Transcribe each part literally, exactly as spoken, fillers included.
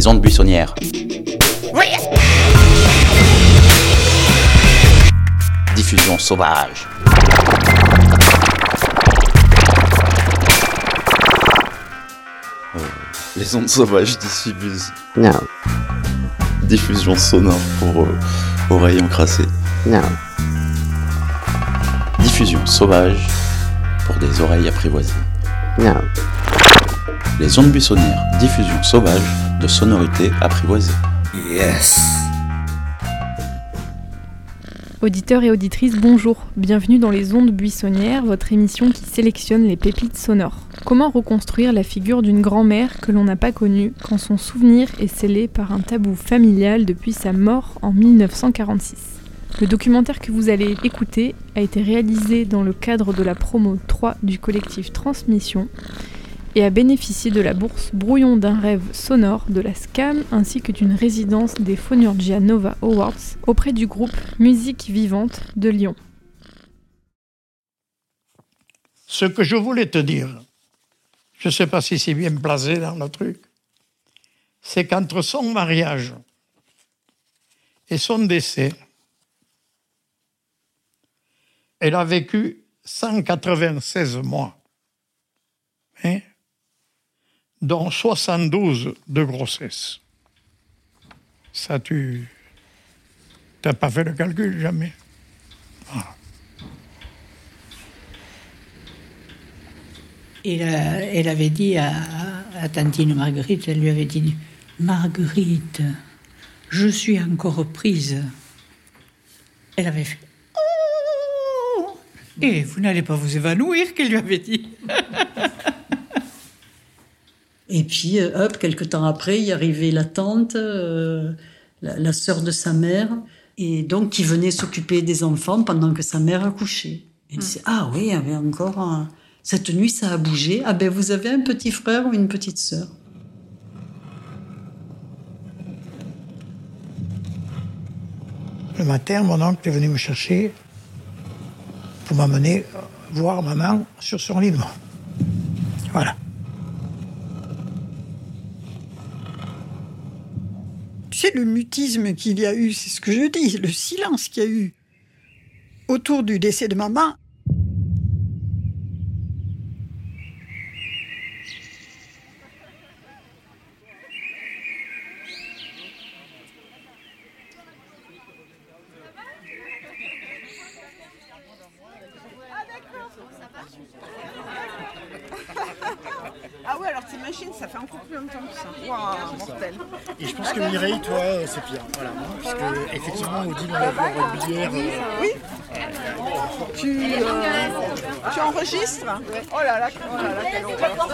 les ondes buissonnières. Oui. Diffusion sauvage. Euh, les ondes sauvages diffusent. Non. Diffusion sonore pour euh, oreilles encrassées. Non. Diffusion sauvage pour des oreilles apprivoisées. Non. Les ondes buissonnières, diffusion sauvage de sonorités apprivoisées. Yes. Auditeurs et auditrices, bonjour. Bienvenue dans les ondes buissonnières, votre émission qui sélectionne les pépites sonores. Comment reconstruire la figure d'une grand-mère que l'on n'a pas connue quand son souvenir est scellé par un tabou familial depuis sa mort en dix-neuf cent quarante-six? Le documentaire que vous allez écouter a été réalisé dans le cadre de la promo trois du collectif Transmission et a bénéficié de la bourse Brouillon d'un rêve sonore de la S C A M ainsi que d'une résidence des Phonurgia Nova Awards auprès du groupe Musique Vivante de Lyon. Ce que je voulais te dire, je ne sais pas si c'est bien placé dans le truc, c'est qu'entre son mariage et son décès, elle a vécu cent quatre-vingt-seize mois, hein, dont soixante-douze de grossesse. Ça, tu n'as pas fait le calcul, jamais. Voilà. Et là, elle avait dit à, à tantine Marguerite, elle lui avait dit « Marguerite, je suis encore prise. » Elle avait fait « Oh !» Et vous n'allez pas vous évanouir, qu'elle lui avait dit. Et puis, hop, quelque temps après, il arrivait la tante, euh, la, la sœur de sa mère, et donc qui venait s'occuper des enfants pendant que sa mère accouchait. Elle disait, ah oui, il y avait encore un... Cette nuit, ça a bougé. Ah ben, vous avez un petit frère ou une petite sœur. Le matin, mon oncle est venu me chercher pour m'amener voir maman sur son lit de mort. Voilà. Tu sais, le mutisme qu'il y a eu, c'est ce que je dis, le silence qu'il y a eu autour du décès de maman. Ah ouais, alors t'imagines, ça fait encore plus longtemps que ça. Waouh, mortel. Et je pense que Mireille, toi, c'est pire. Voilà. Parce que, effectivement, Odile, on l'a vu en bière. Oui. Tu, euh, tu enregistres? Oh là là, oh là là, quelle horreur.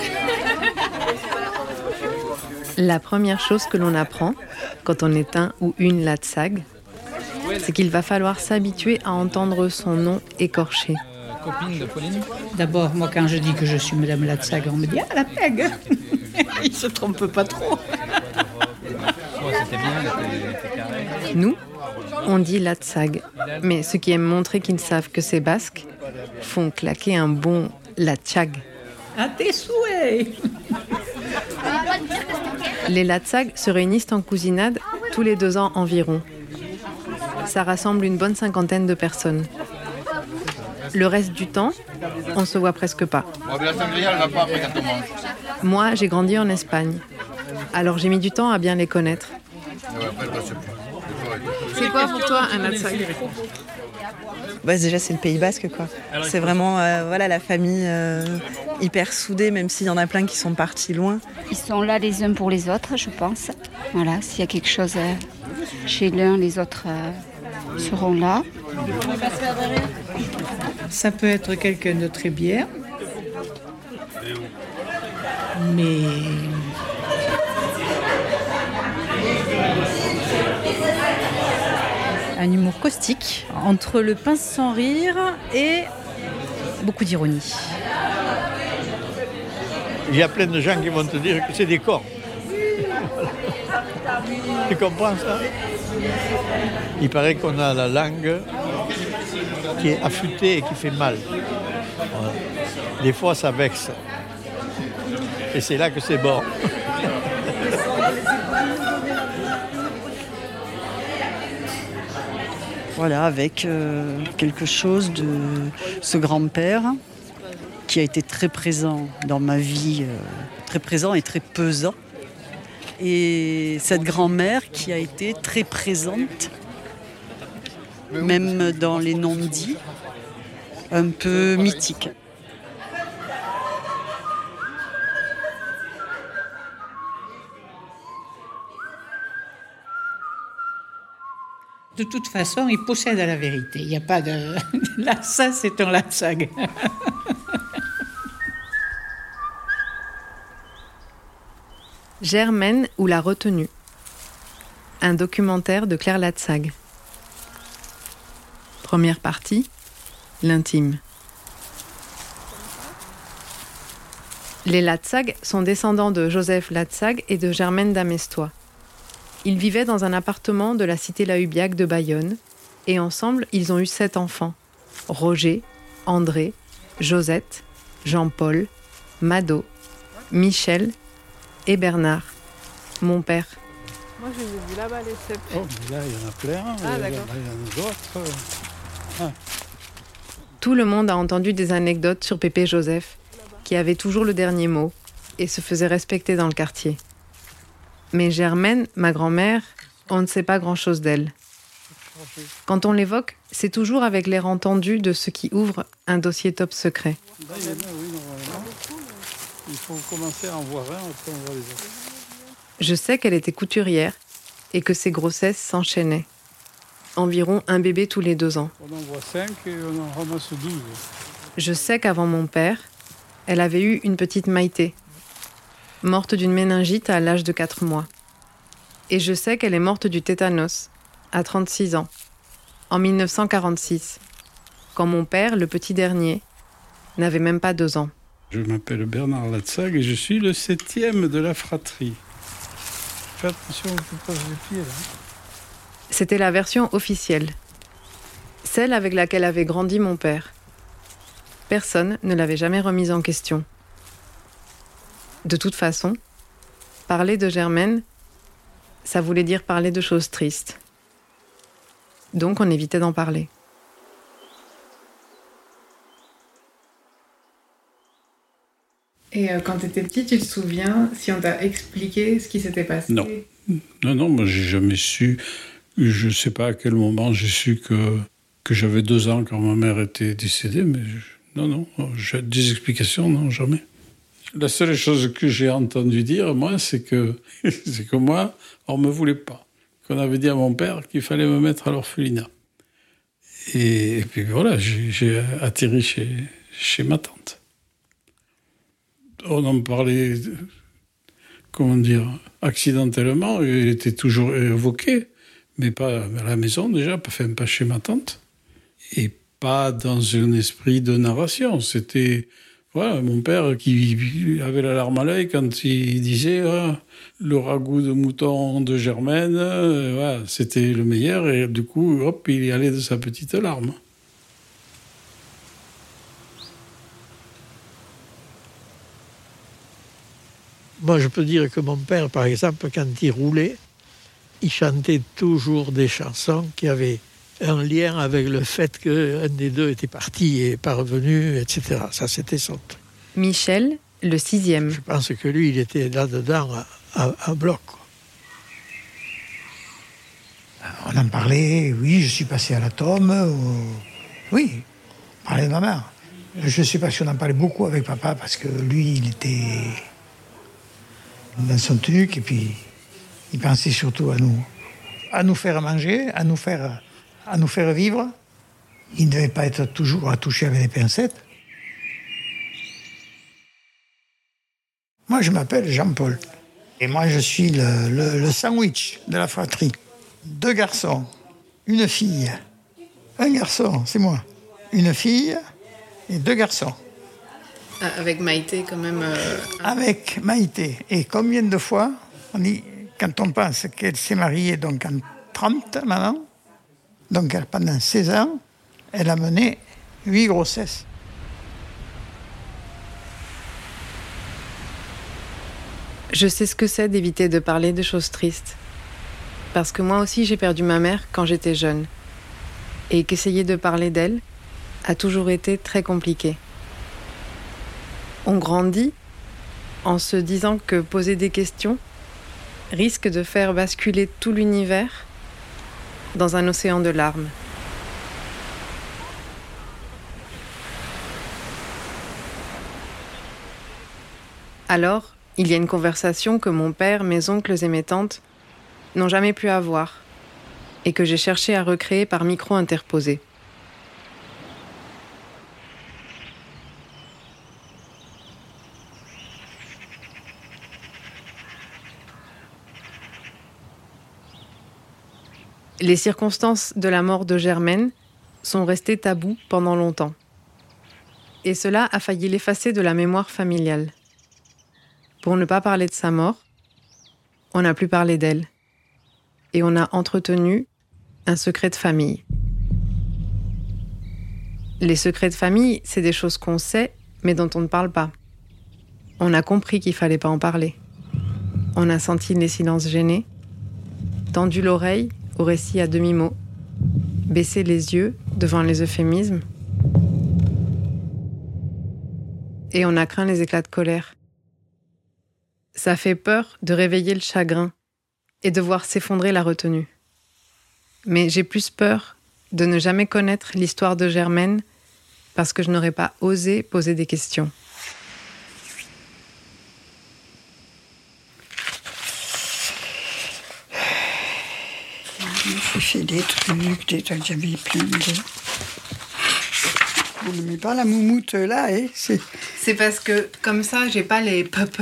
La première chose que l'on apprend quand on est un ou une Latsag, c'est qu'il va falloir s'habituer à entendre son nom écorché. Copine de Pauline. D'abord, moi, quand je dis que je suis Madame Latsag, on me dit « Ah, la pègue !» Il se trompe pas trop. Nous, on dit Latsag, mais ceux qui aiment montrer qu'ils savent que c'est basque font claquer un bon Latchag. À tes souhaits. Les Latsag se réunissent en cousinade tous les deux ans environ. Ça rassemble une bonne cinquantaine de personnes. Le reste du temps, on se voit presque pas. Moi, j'ai grandi en Espagne. Alors j'ai mis du temps à bien les connaître. C'est quoi pour toi un Latsag? Bah, déjà, c'est le Pays Basque, quoi. C'est vraiment euh, voilà, la famille euh, hyper soudée, même s'il y en a plein qui sont partis loin. Ils sont là les uns pour les autres, je pense. Voilà, s'il y a quelque chose euh, chez l'un, les autres euh, seront là. Ça peut être quelqu'un de très bien, mais un humour caustique, entre le pince sans rire et beaucoup d'ironie. Il y a plein de gens qui vont te dire que c'est des corps. Tu comprends ça? Il paraît qu'on a la langue qui est affûtée et qui fait mal. Voilà. Des fois, ça vexe. Et c'est là que c'est bon. Voilà, avec euh, quelque chose de ce grand-père qui a été très présent dans ma vie, euh, très présent et très pesant. Et cette grand-mère qui a été très présente, même dans les non-dits, un peu mythiques. De toute façon, il possède la vérité. Il n'y a pas de... Là, ça, c'est un Latsag. Germaine ou la retenue. Un documentaire de Claire Latsag. Première partie, l'intime. Les Latsag sont descendants de Joseph Latsag et de Germaine d'Amestois. Ils vivaient dans un appartement de la cité Lahubiac de Bayonne et ensemble, ils ont eu sept enfants. Roger, André, Josette, Jean-Paul, Mado, Michel et Bernard, mon père. Moi, je les ai vus là-bas, les sept. Oh, mais là, il y en a plein. Ah, d'accord. Là, il y en a d'autres. Ah. Tout le monde a entendu des anecdotes sur Pépé Joseph, qui avait toujours le dernier mot et se faisait respecter dans le quartier. Mais Germaine, ma grand-mère, on ne sait pas grand-chose d'elle. Quand on l'évoque, c'est toujours avec l'air entendu de ceux qui ouvrent un dossier top secret. Là, il y en a, oui, normalement. Il faut commencer à en voir un, après on voit les autres. Je sais qu'elle était couturière et que ses grossesses s'enchaînaient. Environ un bébé tous les deux ans. On en voit cinq et on en ramasse douze. Je sais qu'avant mon père, elle avait eu une petite Maïté, morte d'une méningite à l'âge de quatre mois. Et je sais qu'elle est morte du tétanos, à trente-six ans, en mille neuf cent quarante-six, quand mon père, le petit dernier, n'avait même pas deux ans. Je m'appelle Bernard Latsag et je suis le septième de la fratrie. Fais attention, on peut pas se pieds là. C'était la version officielle, celle avec laquelle avait grandi mon père. Personne ne l'avait jamais remise en question. De toute façon, parler de Germaine, ça voulait dire parler de choses tristes. Donc on évitait d'en parler. Et euh, quand tu étais petit, tu te souviens si on t'a expliqué ce qui s'était passé? Non. Non, non, moi j'ai jamais su. Je ne sais pas à quel moment j'ai su que, que j'avais deux ans quand ma mère était décédée, mais je, non, non, j'ai des explications, non, jamais. La seule chose que j'ai entendu dire, moi, c'est que, c'est que moi, on ne me voulait pas. Qu'on avait dit à mon père qu'il fallait me mettre à l'orphelinat. Et, et puis voilà, j'ai, j'ai atterri chez, chez ma tante. On en parlait, comment dire, accidentellement, il était toujours évoqué, mais pas à la maison déjà, enfin pas chez ma tante, et pas dans un esprit de narration. C'était voilà, mon père qui avait la larme à l'œil quand il disait ah, le ragoût de mouton de Germaine, euh, voilà, c'était le meilleur, et du coup, hop, il y allait de sa petite larme. Moi, je peux dire que mon père, par exemple, quand il roulait, il chantait toujours des chansons qui avaient un lien avec le fait qu'un des deux était parti et pas revenu, et cetera. Ça, c'était son truc. Michel, le sixième. Je pense que lui, il était là-dedans à, à, à bloc, quoi. On en parlait, oui, je suis passé à l'atome, ou... oui, on parlait de ma mère. Je ne sais pas si on en parlait beaucoup avec papa, parce que lui, il était dans son truc, et puis il pensait surtout à nous, à nous faire manger, à nous faire, à nous faire vivre. Il ne devait pas être toujours à toucher avec des pincettes. Moi, je m'appelle Jean-Paul. Et moi, je suis le, le, le sandwich de la fratrie. Deux garçons, une fille. Un garçon, c'est moi. Une fille et deux garçons. Avec Maïté, quand même. Euh... Avec Maïté. Et combien de fois, on dit, quand on pense qu'elle s'est mariée donc en trente maintenant, donc pendant seize ans, elle a mené huit grossesses. Je sais ce que c'est d'éviter de parler de choses tristes. Parce que moi aussi, j'ai perdu ma mère quand j'étais jeune. et qu'essayer de parler d'elle a toujours été très compliqué. On grandit en se disant que poser des questions risque de faire basculer tout l'univers dans un océan de larmes. Alors, il y a une conversation que mon père, mes oncles et mes tantes n'ont jamais pu avoir et que j'ai cherché à recréer par micro interposé. Les circonstances de la mort de Germaine sont restées taboues pendant longtemps. Et cela a failli l'effacer de la mémoire familiale. Pour ne pas parler de sa mort, on n'a plus parlé d'elle. Et on a entretenu un secret de famille. Les secrets de famille, c'est des choses qu'on sait, mais dont on ne parle pas. On a compris qu'il ne fallait pas en parler. On a senti les silences gênés, tendu l'oreille au récit à demi-mot, baissé les yeux devant les euphémismes, et on a craint les éclats de colère. Ça fait peur de réveiller le chagrin et de voir s'effondrer la retenue. Mais j'ai plus peur de ne jamais connaître l'histoire de Germaine parce que je n'aurais pas osé poser des questions. J'ai fait des trucs, des trucs, j'avais plein de... On ne met pas la moumoute là, hein, c'est... C'est parce que, comme ça, j'ai pas les pop.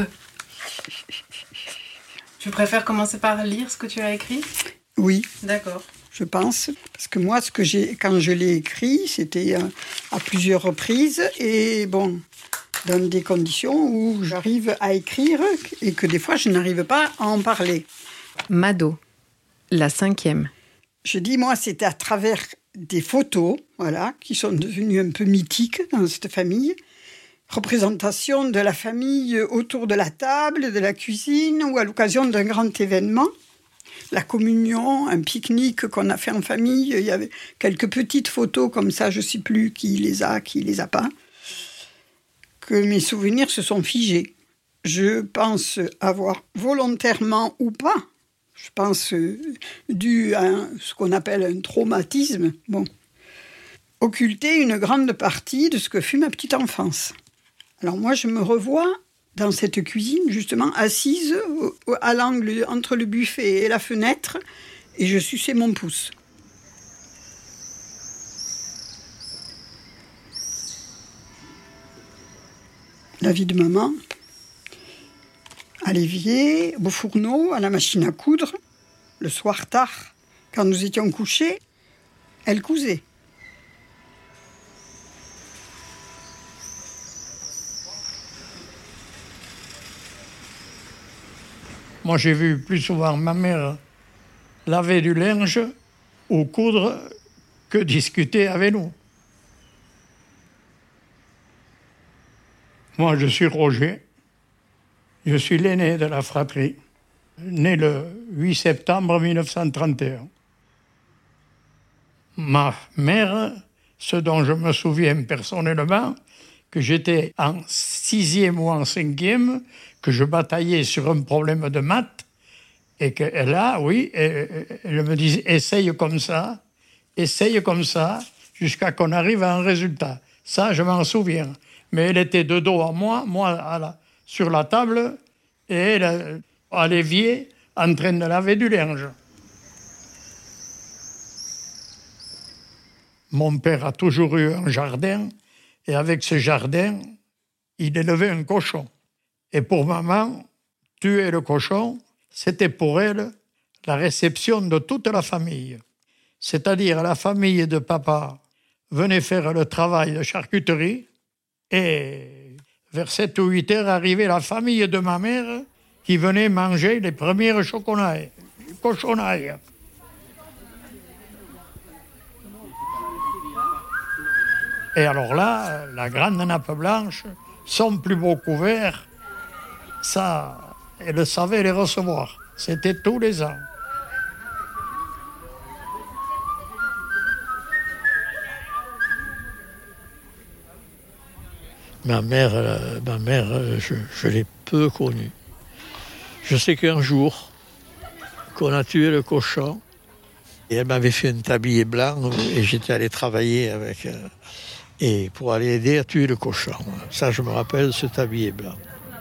Tu préfères commencer par lire ce que tu as écrit ? Oui. D'accord. Je pense. Parce que moi, ce que j'ai, quand je l'ai écrit, c'était à, à plusieurs reprises. Et bon, dans des conditions où j'arrive à écrire et que des fois, je n'arrive pas à en parler. Mado, la cinquième. Je dis, moi, c'était à travers des photos, voilà, qui sont devenues un peu mythiques dans cette famille. Représentation de la famille autour de la table, de la cuisine ou à l'occasion d'un grand événement. La communion, un pique-nique qu'on a fait en famille. Il y avait quelques petites photos comme ça, je ne sais plus qui les a, qui les a pas. Que mes souvenirs se sont figés. Je pense avoir volontairement ou pas, je pense dû à un, ce qu'on appelle un traumatisme, bon, occulté une grande partie de ce que fut ma petite enfance. Alors moi, je me revois dans cette cuisine, justement, assise à l'angle entre le buffet et la fenêtre, et je suçais mon pouce. La vie de maman, à l'évier, au fourneau, à la machine à coudre, le soir tard, quand nous étions couchés, elle cousait. Moi, j'ai vu plus souvent ma mère laver du linge ou coudre que discuter avec nous. Moi, je suis Roger. Je suis l'aîné de la fratrie, né le huit septembre mille neuf cent trente et un. Ma mère, ce dont je me souviens personnellement, que j'étais en sixième ou en cinquième, que je bataillais sur un problème de maths, et que là, oui, elle, elle me disait « essaye comme ça, essaye comme ça, jusqu'à qu'on arrive à un résultat ». Ça, je m'en souviens. Mais elle était de dos à moi, moi à la, sur la table, et elle à l'évier, en train de laver du linge. Mon père a toujours eu un jardin, et avec ce jardin, il élevait un cochon. Et pour maman, tuer le cochon, c'était pour elle la réception de toute la famille. C'est-à-dire la famille de papa venait faire le travail de charcuterie, et vers sept ou huit heures arrivait la famille de ma mère qui venait manger les premières choconailles, cochonailles. Et alors là, la grande nappe blanche, son plus beau couvert, ça, elle savait les recevoir. C'était tous les ans. Ma mère, euh, ma mère euh, je, je l'ai peu connue. Je sais qu'un jour, qu'on a tué le cochon, et elle m'avait fait un tablier blanc, et j'étais allé travailler avec, euh, et pour aller aider à tuer le cochon. Ça, je me rappelle de ce tablier blanc.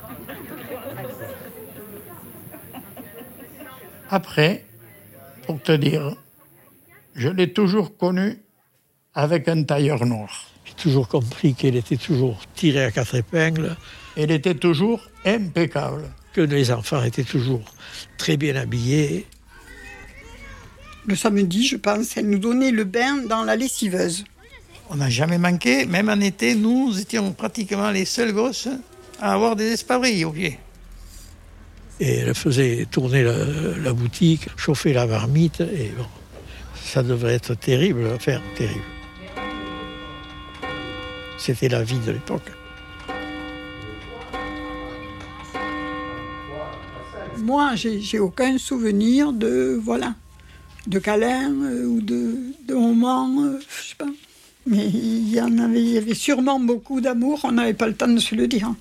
Après, pour te dire, je l'ai toujours connue avec un tailleur noir. J'ai toujours compris qu'elle était toujours tirée à quatre épingles. Elle était toujours impeccable. Que les enfants étaient toujours très bien habillés. Le samedi, je pense, elle nous donnait le bain dans la lessiveuse. On n'a jamais manqué, même en été, nous étions pratiquement les seuls gosses à avoir des espadrilles au pied. Et elle faisait tourner la, la boutique, chauffer la marmite, et bon, ça devrait être terrible à faire, terrible. C'était la vie de l'époque. Moi, j'ai, j'ai aucun souvenir de, voilà, de câlin euh, ou de, de moments, euh, je sais pas. Mais il y en avait, il y avait sûrement beaucoup d'amour, on n'avait pas le temps de se le dire.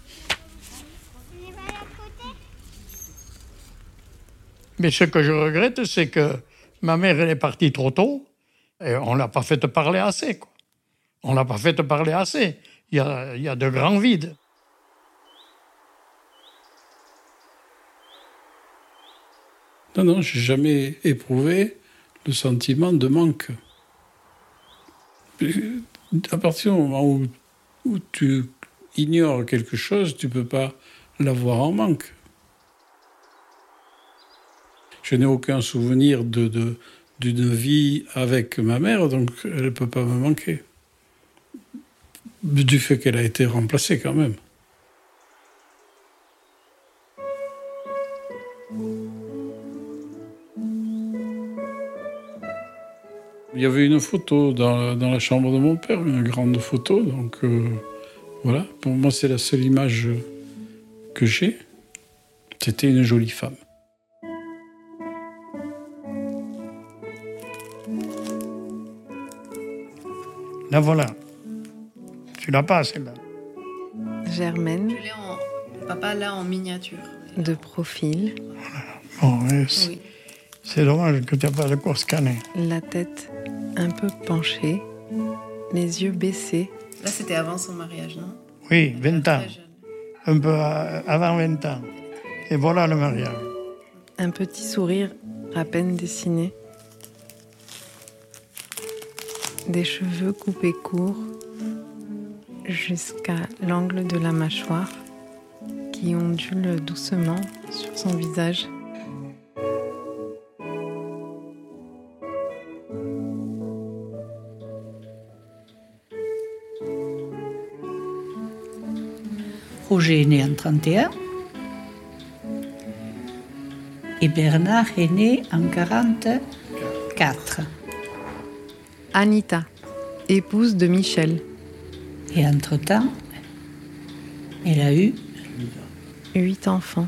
Mais ce que je regrette, c'est que ma mère, elle est partie trop tôt, et on ne l'a pas fait parler assez, quoi. On ne l'a pas fait parler assez. Il y a, il y a de grands vides. Non, non, j'ai jamais éprouvé le sentiment de manque. À partir du moment où, où tu ignores quelque chose, tu ne peux pas l'avoir en manque. Je n'ai aucun souvenir de, de, d'une vie avec ma mère, donc elle ne peut pas me manquer. Du fait qu'elle a été remplacée quand même. Il y avait une photo dans, dans la chambre de mon père, une grande photo, donc euh, voilà. Pour moi, c'est la seule image que j'ai. C'était une jolie femme. La voilà. Tu l'as pas, celle-là. Germaine. Je l'ai en... Papa, là, en miniature. De profil. Bon, ouais, c'est, Oui. c'est dommage que tu n'aies pas de quoi scanner. La tête un peu penchée, les yeux baissés. Là, c'était avant son mariage, non? Oui, vingt ans. Un peu avant vingt ans. Et voilà le mariage. Un petit sourire à peine dessiné. Des cheveux coupés courts jusqu'à l'angle de la mâchoire qui ondule doucement sur son visage. Roger est né en trente et un et Bernard est né en quarante-quatre. Anita, épouse de Michel. Et entre-temps, elle a eu... Huit enfants.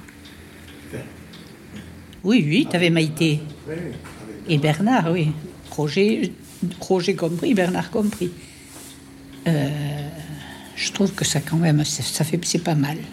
Oui, huit avec Maïté. Et Bernard, oui. Roger, Roger compris, Bernard compris. Euh, je trouve que ça, quand même, ça fait, c'est pas mal.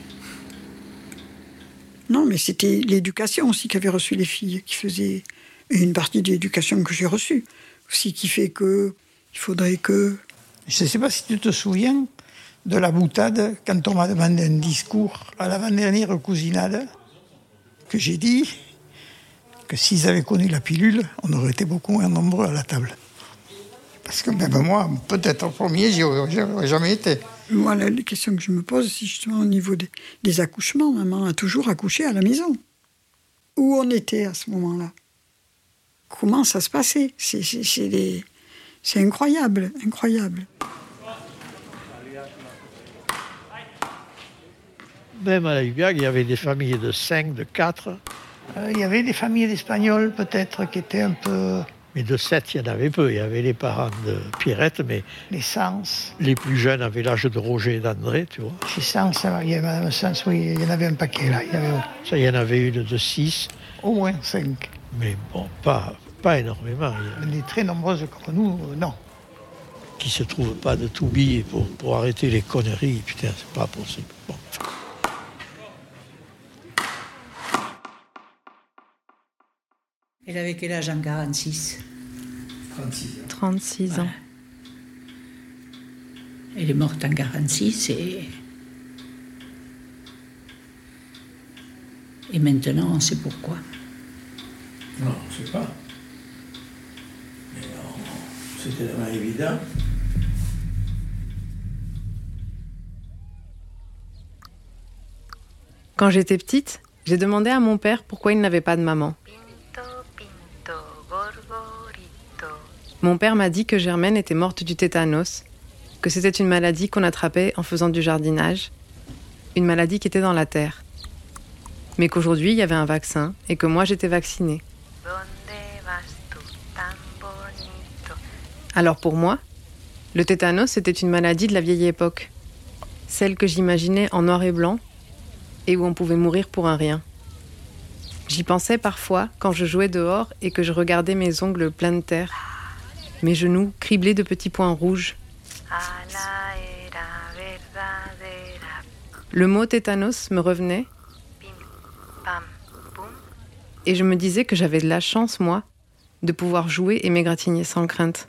Non, mais c'était l'éducation aussi qu'avaient reçu les filles, qui faisait une partie de l'éducation que j'ai reçue. Aussi qui fait que il faudrait que... Je ne sais pas si tu te souviens de la boutade quand on m'a demandé un discours à l'avant-dernière cousinade, que j'ai dit que s'ils avaient connu la pilule, on aurait été beaucoup moins nombreux à la table. Parce que même moi, peut-être en premier, j'y aurais jamais été. Moi, la question que je me pose, c'est justement au niveau des, des accouchements. Maman a toujours accouché à la maison. Où on était à ce moment-là? Comment ça se passait? C'est, c'est, c'est, des... c'est incroyable, incroyable. Même à la Hubiac, il y avait des familles de cinq, de quatre. Euh, il y avait des familles d'Espagnols, peut-être, qui étaient un peu... Mais de sept, il y en avait peu. Il y avait les parents de Pierrette, mais... Les Sens. Les plus jeunes avaient l'âge de Roger et d'André, tu vois. Les Sens, il y avait Madame Sens, oui, il y en avait un paquet, là. Il y avait... Ça, il y en avait une de six. Au moins cinq. Mais bon, pas, pas énormément. Les très nombreuses comme nous, non. qu'il ne se trouve pas de tout billet pour, pour arrêter les conneries. Putain, c'est pas possible. Bon. Elle avait quel âge en quarante-six? trente-six. trente-six ans. Elle est morte en quarante-six et... Et maintenant, on sait pourquoi. Non, on ne sait pas. Mais non, c'était tellement évident. Quand j'étais petite, j'ai demandé à mon père pourquoi il n'avait pas de maman. Mon père m'a dit que Germaine était morte du tétanos, que c'était une maladie qu'on attrapait en faisant du jardinage, une maladie qui était dans la terre. Mais qu'aujourd'hui, il y avait un vaccin et que moi, j'étais vaccinée. Alors pour moi, le tétanos, c'était une maladie de la vieille époque, celle que j'imaginais en noir et blanc et où on pouvait mourir pour un rien. J'y pensais parfois quand je jouais dehors et que je regardais mes ongles pleins de terre, mes genoux criblés de petits points rouges. Le mot tétanos me revenait et je me disais que j'avais de la chance, moi, de pouvoir jouer et m'égratigner sans crainte.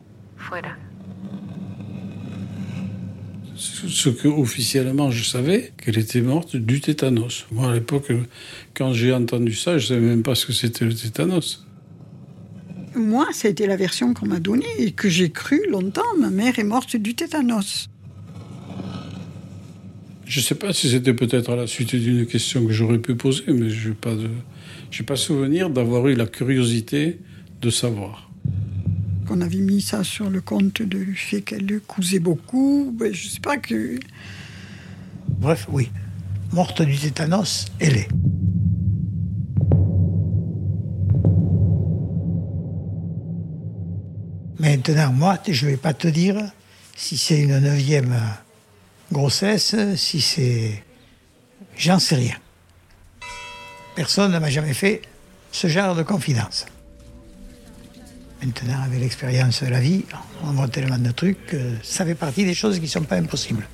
Ce que officiellement je savais, qu'elle était morte du tétanos. Moi, à l'époque, quand j'ai entendu ça, je ne savais même pas ce que c'était le tétanos. Moi, ça a été la version qu'on m'a donnée et que j'ai cru longtemps. Ma mère est morte du tétanos. Je ne sais pas si c'était peut-être à la suite d'une question que j'aurais pu poser, mais je n'ai pas de, j'ai pas souvenir d'avoir eu la curiosité de savoir. Qu'on avait mis ça sur le compte du fait qu'elle cousait beaucoup, ben, je ne sais pas que... Bref, oui. Morte du tétanos, elle est. Maintenant, moi, je ne vais pas te dire si c'est une neuvième grossesse, si c'est... J'en sais rien. Personne ne m'a jamais fait ce genre de confidence. Maintenant, avec l'expérience de la vie, on voit tellement de trucs que ça fait partie des choses qui ne sont pas impossibles.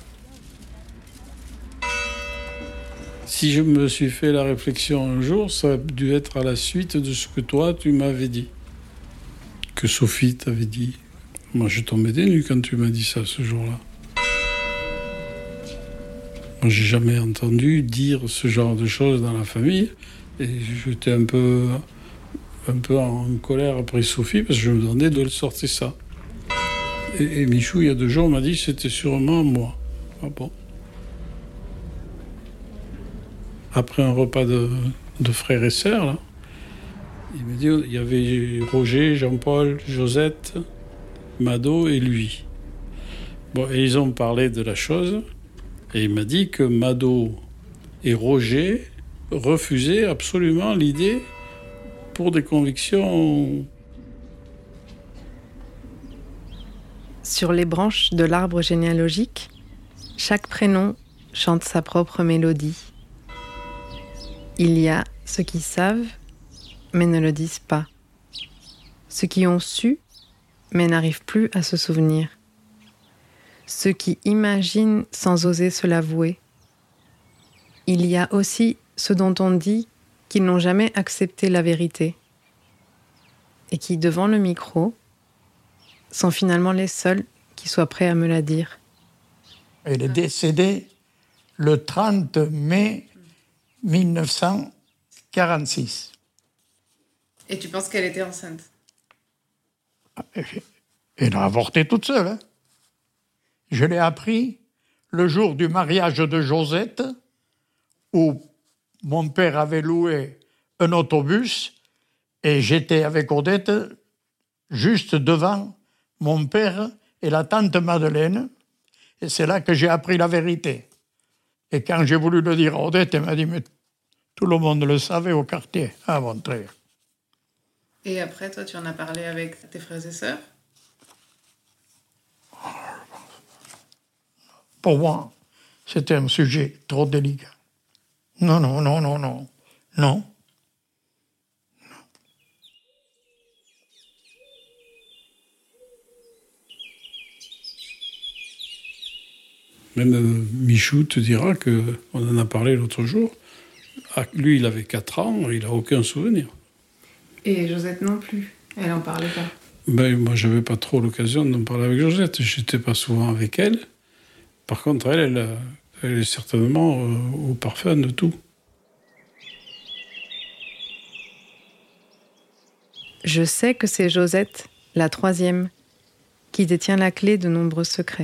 Si je me suis fait la réflexion un jour, ça a dû être à la suite de ce que toi, tu m'avais dit. Que Sophie t'avait dit. Moi, je tombais des nues quand tu m'as dit ça, ce jour-là. Moi, j'ai jamais entendu dire ce genre de choses dans la famille. Et j'étais un peu, un peu en colère après Sophie, parce que je me demandais d'où elle sortait ça. Et, et Michou, il y a deux jours, m'a dit que c'était sûrement moi. Ah bon. Après un repas de, de frères et sœurs, là, il m'a dit il y avait Roger, Jean-Paul, Josette, Mado et lui. Bon, et ils ont parlé de la chose, et il m'a dit que Mado et Roger refusaient absolument l'idée pour des convictions. Sur les branches de l'arbre généalogique, chaque prénom chante sa propre mélodie. Il y a ceux qui savent, mais ne le disent pas. Ceux qui ont su, mais n'arrivent plus à se souvenir. Ceux qui imaginent sans oser se l'avouer. Il y a aussi ceux dont on dit qu'ils n'ont jamais accepté la vérité et qui, devant le micro, sont finalement les seuls qui soient prêts à me la dire. Elle est décédée le trente mai mille neuf cent quarante-six. Et tu penses qu'elle était enceinte? Elle a avorté toute seule. Hein. Je l'ai appris le jour du mariage de Josette, où mon père avait loué un autobus et j'étais avec Odette juste devant mon père et la tante Madeleine. Et c'est là que j'ai appris la vérité. Et quand j'ai voulu le dire à Odette, elle m'a dit « Mais tout le monde le savait au quartier. » Ah, bon, très bien. Et après, toi, tu en as parlé avec tes frères et sœurs? Pour moi, c'était un sujet trop délicat. Non, non, non, non, non. Non. Même euh, Michou te dira qu'on en a parlé l'autre jour. Ah, lui, il avait quatre ans, il n'a aucun souvenir. Et Josette non plus, elle n'en parlait pas. Ben, moi, je n'avais pas trop l'occasion d'en parler avec Josette. Je n'étais pas souvent avec elle. Par contre, elle, elle, elle est certainement euh, au parfum de tout. Je sais que c'est Josette, la troisième, qui détient la clé de nombreux secrets.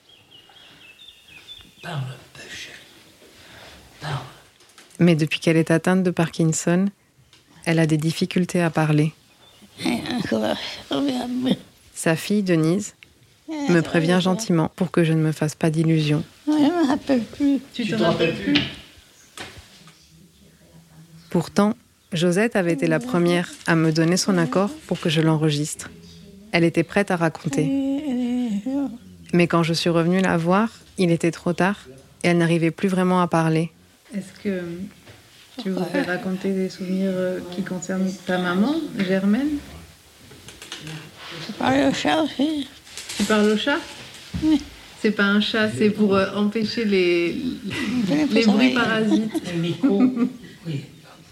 Parle un peu, chérie. Parle. Mais depuis qu'elle est atteinte de Parkinson, elle a des difficultés à parler. Sa fille, Denise, me prévient gentiment pour que je ne me fasse pas d'illusions. Je ne me rappelle plus. Tu te rappelles plus? Pourtant, Josette avait été la première à me donner son accord pour que je l'enregistre. Elle était prête à raconter. Mais quand je suis revenue la voir, il était trop tard et elle n'arrivait plus vraiment à parler. Est-ce que tu voudrais raconter des souvenirs qui concernent ta maman, Germaine? Je parle au chat aussi. Tu parles au chat? Oui. C'est pas un chat, c'est pour euh, empêcher les, les, les bruits parasites. Les micros. Oui.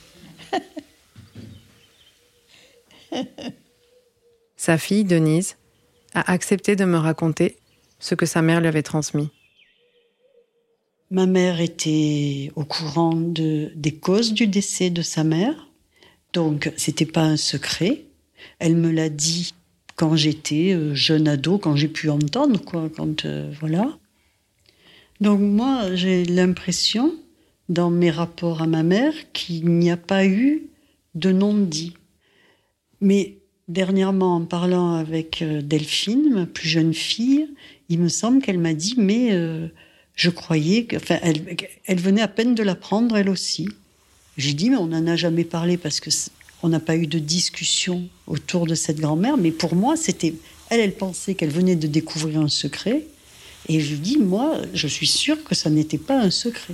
Sa fille, Denise, a accepté de me raconter ce que sa mère lui avait transmis. Ma mère était au courant de, des causes du décès de sa mère, donc c'était pas un secret. Elle me l'a dit quand j'étais jeune ado, quand j'ai pu entendre, quoi, quand euh, voilà. Donc moi, j'ai l'impression, dans mes rapports à ma mère, qu'il n'y a pas eu de non-dit. Mais dernièrement, en parlant avec Delphine, ma plus jeune fille, il me semble qu'elle m'a dit, mais euh, je croyais que, enfin, elle, elle venait à peine de l'apprendre, elle aussi. J'ai dit, mais on n'en a jamais parlé parce que on n'a pas eu de discussion autour de cette grand-mère. Mais pour moi, c'était, elle, elle pensait qu'elle venait de découvrir un secret. Et je lui dis, moi, je suis sûre que ça n'était pas un secret.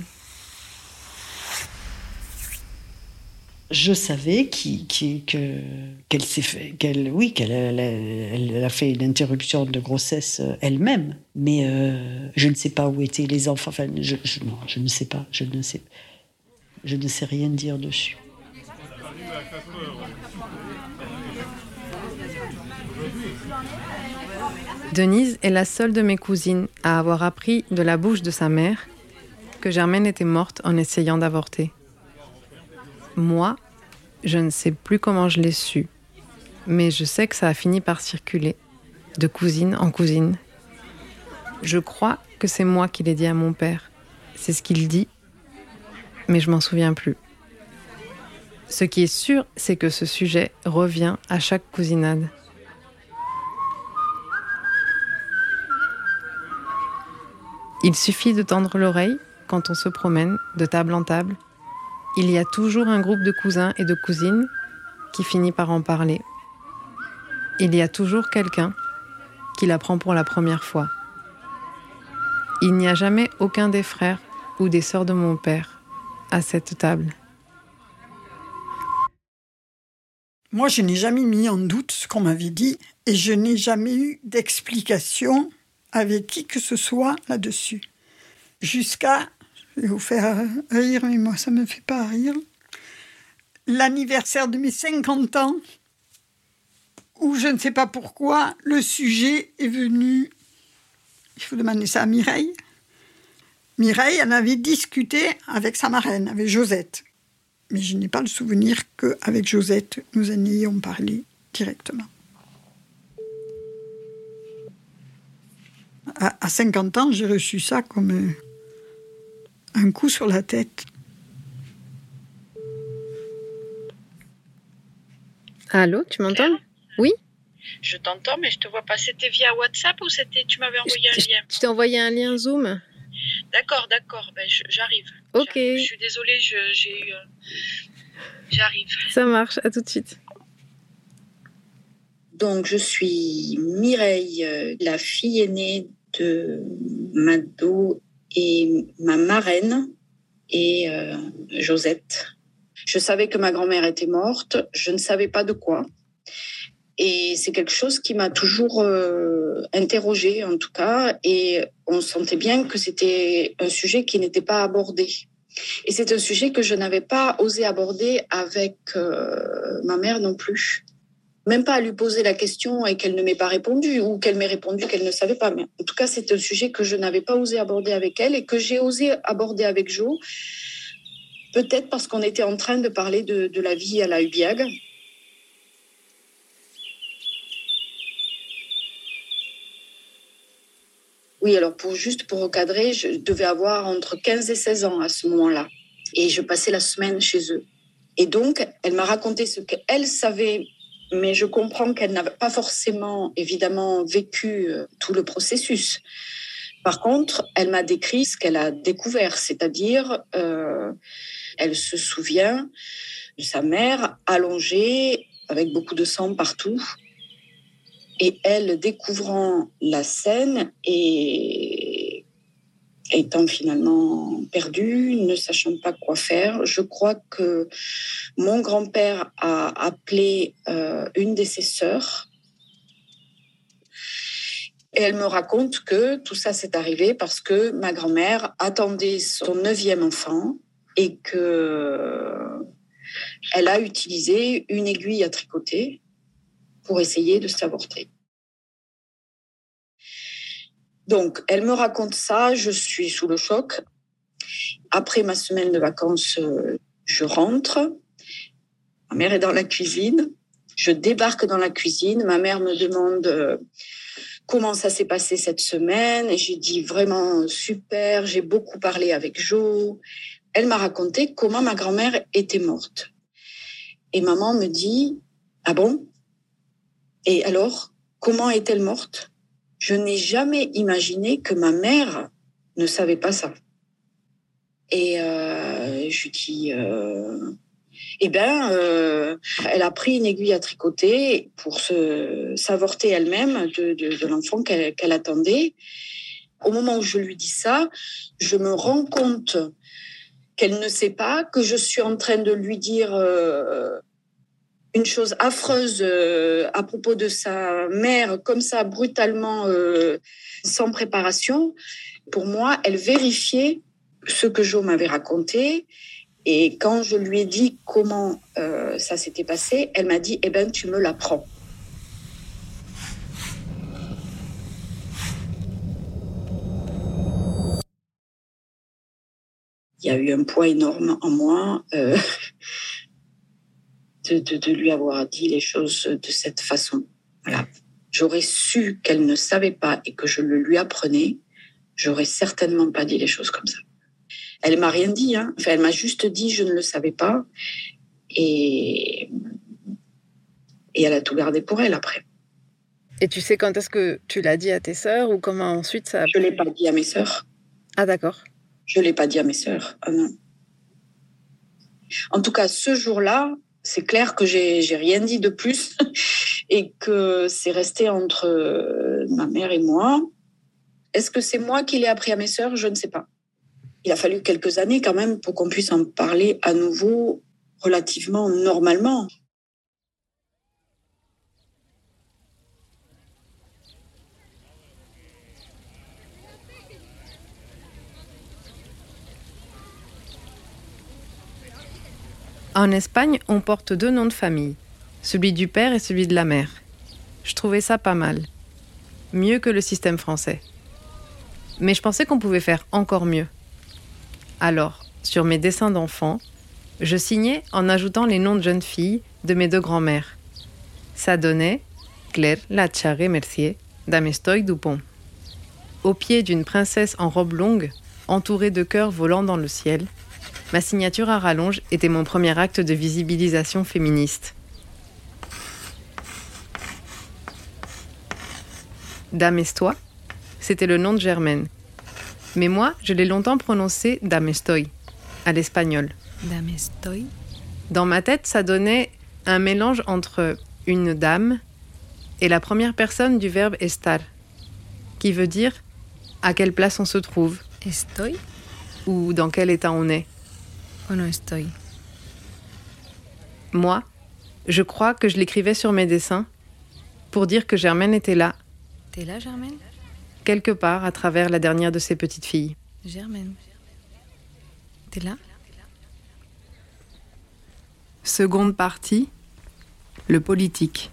Je savais qui, qui, que, qu'elle s'est fait, qu'elle, oui, qu'elle elle, elle a fait une interruption de grossesse elle-même, mais euh, je ne sais pas où étaient les enfants. Enfin, je, je, non, je ne sais pas. Je ne sais, je ne sais rien dire dessus. Denise est la seule de mes cousines à avoir appris de la bouche de sa mère que Germaine était morte en essayant d'avorter. Moi, je ne sais plus comment je l'ai su, mais je sais que ça a fini par circuler, de cousine en cousine. Je crois que c'est moi qui l'ai dit à mon père. C'est ce qu'il dit, mais je m'en souviens plus. Ce qui est sûr, c'est que ce sujet revient à chaque cousinade. Il suffit de tendre l'oreille quand on se promène de table en table. Il y a toujours un groupe de cousins et de cousines qui finit par en parler. Il y a toujours quelqu'un qui l'apprend pour la première fois. Il n'y a jamais aucun des frères ou des sœurs de mon père à cette table. Moi, je n'ai jamais mis en doute ce qu'on m'avait dit et je n'ai jamais eu d'explication avec qui que ce soit là-dessus. Jusqu'à, je vais vous faire rire, mais moi ça ne me fait pas rire, l'anniversaire de mes cinquante ans, où je ne sais pas pourquoi, le sujet est venu, il faut demander ça à Mireille. Mireille en avait discuté avec sa marraine, avec Josette. Mais je n'ai pas le souvenir qu'avec Josette, nous en ayons parlé directement. À, à cinquante ans, j'ai reçu ça comme un coup sur la tête. Allô, tu m'entends? Oui? Je t'entends, mais je te vois pas. C'était via WhatsApp ou c'était tu m'avais envoyé un lien? Je t'ai envoyé un lien Zoom. D'accord, d'accord. Ben, je, j'arrive. Ok. J'arrive. Je suis désolée, je, j'ai eu... Euh... J'arrive. Ça marche, à tout de suite. Donc, je suis Mireille, euh, la fille aînée de Mado et ma marraine et euh, Josette. Je savais que ma grand-mère était morte, je ne savais pas de quoi. Et c'est quelque chose qui m'a toujours euh, interrogée, en tout cas. Et on sentait bien que c'était un sujet qui n'était pas abordé. Et c'est un sujet que je n'avais pas osé aborder avec euh, ma mère non plus. Même pas à lui poser la question et qu'elle ne m'ait pas répondu, ou qu'elle m'ait répondu qu'elle ne savait pas. Mais en tout cas, c'est un sujet que je n'avais pas osé aborder avec elle et que j'ai osé aborder avec Jo. Peut-être parce qu'on était en train de parler de, de la vie à la Hubiag. Oui, alors pour, juste pour recadrer, je devais avoir entre quinze et seize ans à ce moment-là. Et je passais la semaine chez eux. Et donc, elle m'a raconté ce qu'elle savait, mais je comprends qu'elle n'avait pas forcément, évidemment, vécu euh, tout le processus. Par contre, elle m'a décrit ce qu'elle a découvert, c'est-à-dire, euh, elle se souvient de sa mère allongée, avec beaucoup de sang partout, et elle découvrant la scène et étant finalement perdue, ne sachant pas quoi faire. Je crois que mon grand-père a appelé euh, une de ses sœurs. Et elle me raconte que tout ça s'est arrivé parce que ma grand-mère attendait son neuvième enfant et qu'elle a utilisé une aiguille à tricoter pour essayer de s'avorter. Donc, elle me raconte ça, je suis sous le choc. Après ma semaine de vacances, je rentre. Ma mère est dans la cuisine. Je débarque dans la cuisine. Ma mère me demande comment ça s'est passé cette semaine. Et j'ai dit vraiment super, j'ai beaucoup parlé avec Jo. Elle m'a raconté comment ma grand-mère était morte. Et maman me dit, ah bon ? Et alors, comment est-elle morte ? Je n'ai jamais imaginé que ma mère ne savait pas ça. Et euh, je lui dis, euh, eh bien, euh, elle a pris une aiguille à tricoter pour se, s'avorter elle-même de, de, de l'enfant qu'elle, qu'elle attendait. Au moment où je lui dis ça, je me rends compte qu'elle ne sait pas, que je suis en train de lui dire euh, une chose affreuse euh, à propos de sa mère, comme ça, brutalement, euh, sans préparation. Pour moi, elle vérifiait ce que Jo m'avait raconté. Et quand je lui ai dit comment euh, ça s'était passé, elle m'a dit, eh ben, tu me l'apprends. Il y a eu un poids énorme en moi euh, de, de, de lui avoir dit les choses de cette façon. Voilà. J'aurais su qu'elle ne savait pas et que je le lui apprenais, j'aurais certainement pas dit les choses comme ça. Elle m'a rien dit, hein. Enfin, elle m'a juste dit je ne le savais pas et, et elle a tout gardé pour elle après. Et tu sais quand est-ce que tu l'as dit à tes sœurs ou comment ensuite ça a... Je l'ai pas dit à mes sœurs. Ah d'accord. Je l'ai pas dit à mes sœurs. Ah non. En tout cas, ce jour-là, c'est clair que j'ai j'ai rien dit de plus et que c'est resté entre ma mère et moi. Est-ce que c'est moi qui l'ai appris à mes sœurs ? Je ne sais pas. Il a fallu quelques années quand même pour qu'on puisse en parler à nouveau relativement normalement. En Espagne, on porte deux noms de famille, celui du père et celui de la mère. Je trouvais ça pas mal. Mieux que le système français. Mais je pensais qu'on pouvait faire encore mieux. Alors, sur mes dessins d'enfants, je signais en ajoutant les noms de jeunes filles de mes deux grands-mères. Ça donnait Claire Lacharre Mercier d'Amestoy Dupont. Au pied d'une princesse en robe longue, entourée de cœurs volant dans le ciel, ma signature à rallonge était mon premier acte de visibilisation féministe. Damestoy, c'était le nom de Germaine. Mais moi, je l'ai longtemps prononcé Damestoy, à l'espagnol. Damestoy. Dans ma tête, ça donnait un mélange entre une dame et la première personne du verbe estar, qui veut dire à quelle place on se trouve. Estoy. Ou dans quel état on est. O no estoy. Moi, je crois que je l'écrivais sur mes dessins pour dire que Germaine était là, T'es là, Germaine? quelque part à travers la dernière de ses petites filles. Germaine. T'es là? Seconde partie, le politique.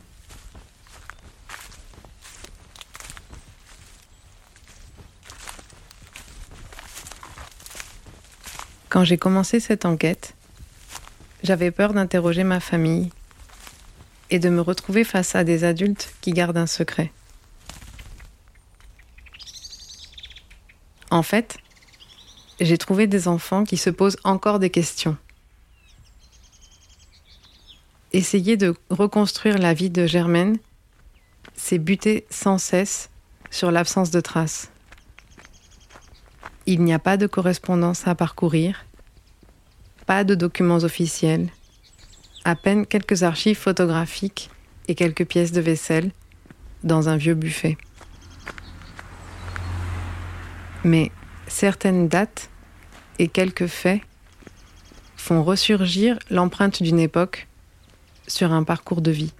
Quand j'ai commencé cette enquête, j'avais peur d'interroger ma famille et de me retrouver face à des adultes qui gardent un secret. En fait, j'ai trouvé des enfants qui se posent encore des questions. Essayer de reconstruire la vie de Germaine, c'est buter sans cesse sur l'absence de traces. Il n'y a pas de correspondance à parcourir, pas de documents officiels, à peine quelques archives photographiques et quelques pièces de vaisselle dans un vieux buffet. Mais certaines dates et quelques faits font ressurgir l'empreinte d'une époque sur un parcours de vie.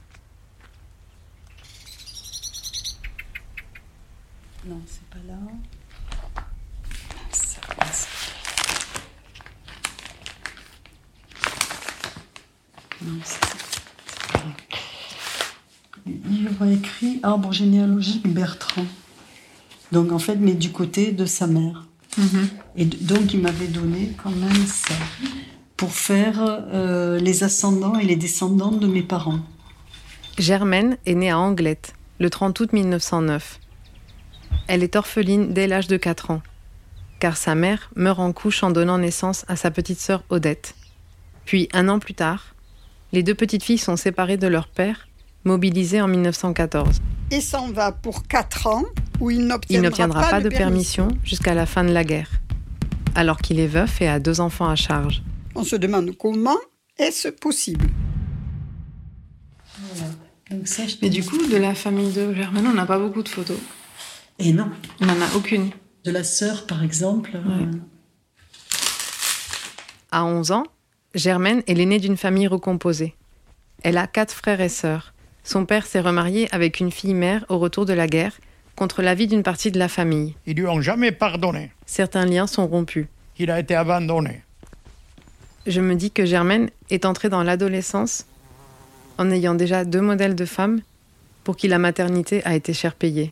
Non, c'est pas là. Non, c'est pas là. Livre écrit Arbre généalogique Bertrand. Donc en fait, mais du côté de sa mère. Mm-hmm. Et donc il m'avait donné quand même ça pour faire euh, les ascendants et les descendants de mes parents. Germaine est née à Anglette, le trente août mille neuf cent neuf. Elle est orpheline dès l'âge de quatre ans, car sa mère meurt en couche en donnant naissance à sa petite sœur Odette. Puis, un an plus tard, les deux petites filles sont séparées de leur père, mobilisé en mille neuf cent quatorze. Et s'en va pour quatre ans, où il n'obtiendra, il n'obtiendra pas, pas de, de permission, permission jusqu'à la fin de la guerre, alors qu'il est veuf et a deux enfants à charge. On se demande comment est-ce possible. Voilà. Donc ça, je... Mais du coup, de la famille de Germaine, on n'a pas beaucoup de photos. Et non. On n'en a aucune. De la sœur, par exemple. Ouais. Euh... À onze ans, Germaine est l'aînée d'une famille recomposée. Elle a quatre frères et sœurs. Son père s'est remarié avec une fille-mère au retour de la guerre, contre l'avis d'une partie de la famille. Ils lui ont jamais pardonné. Certains liens sont rompus. Il a été abandonné. Je me dis que Germaine est entrée dans l'adolescence en ayant déjà deux modèles de femmes pour qui la maternité a été cher payée.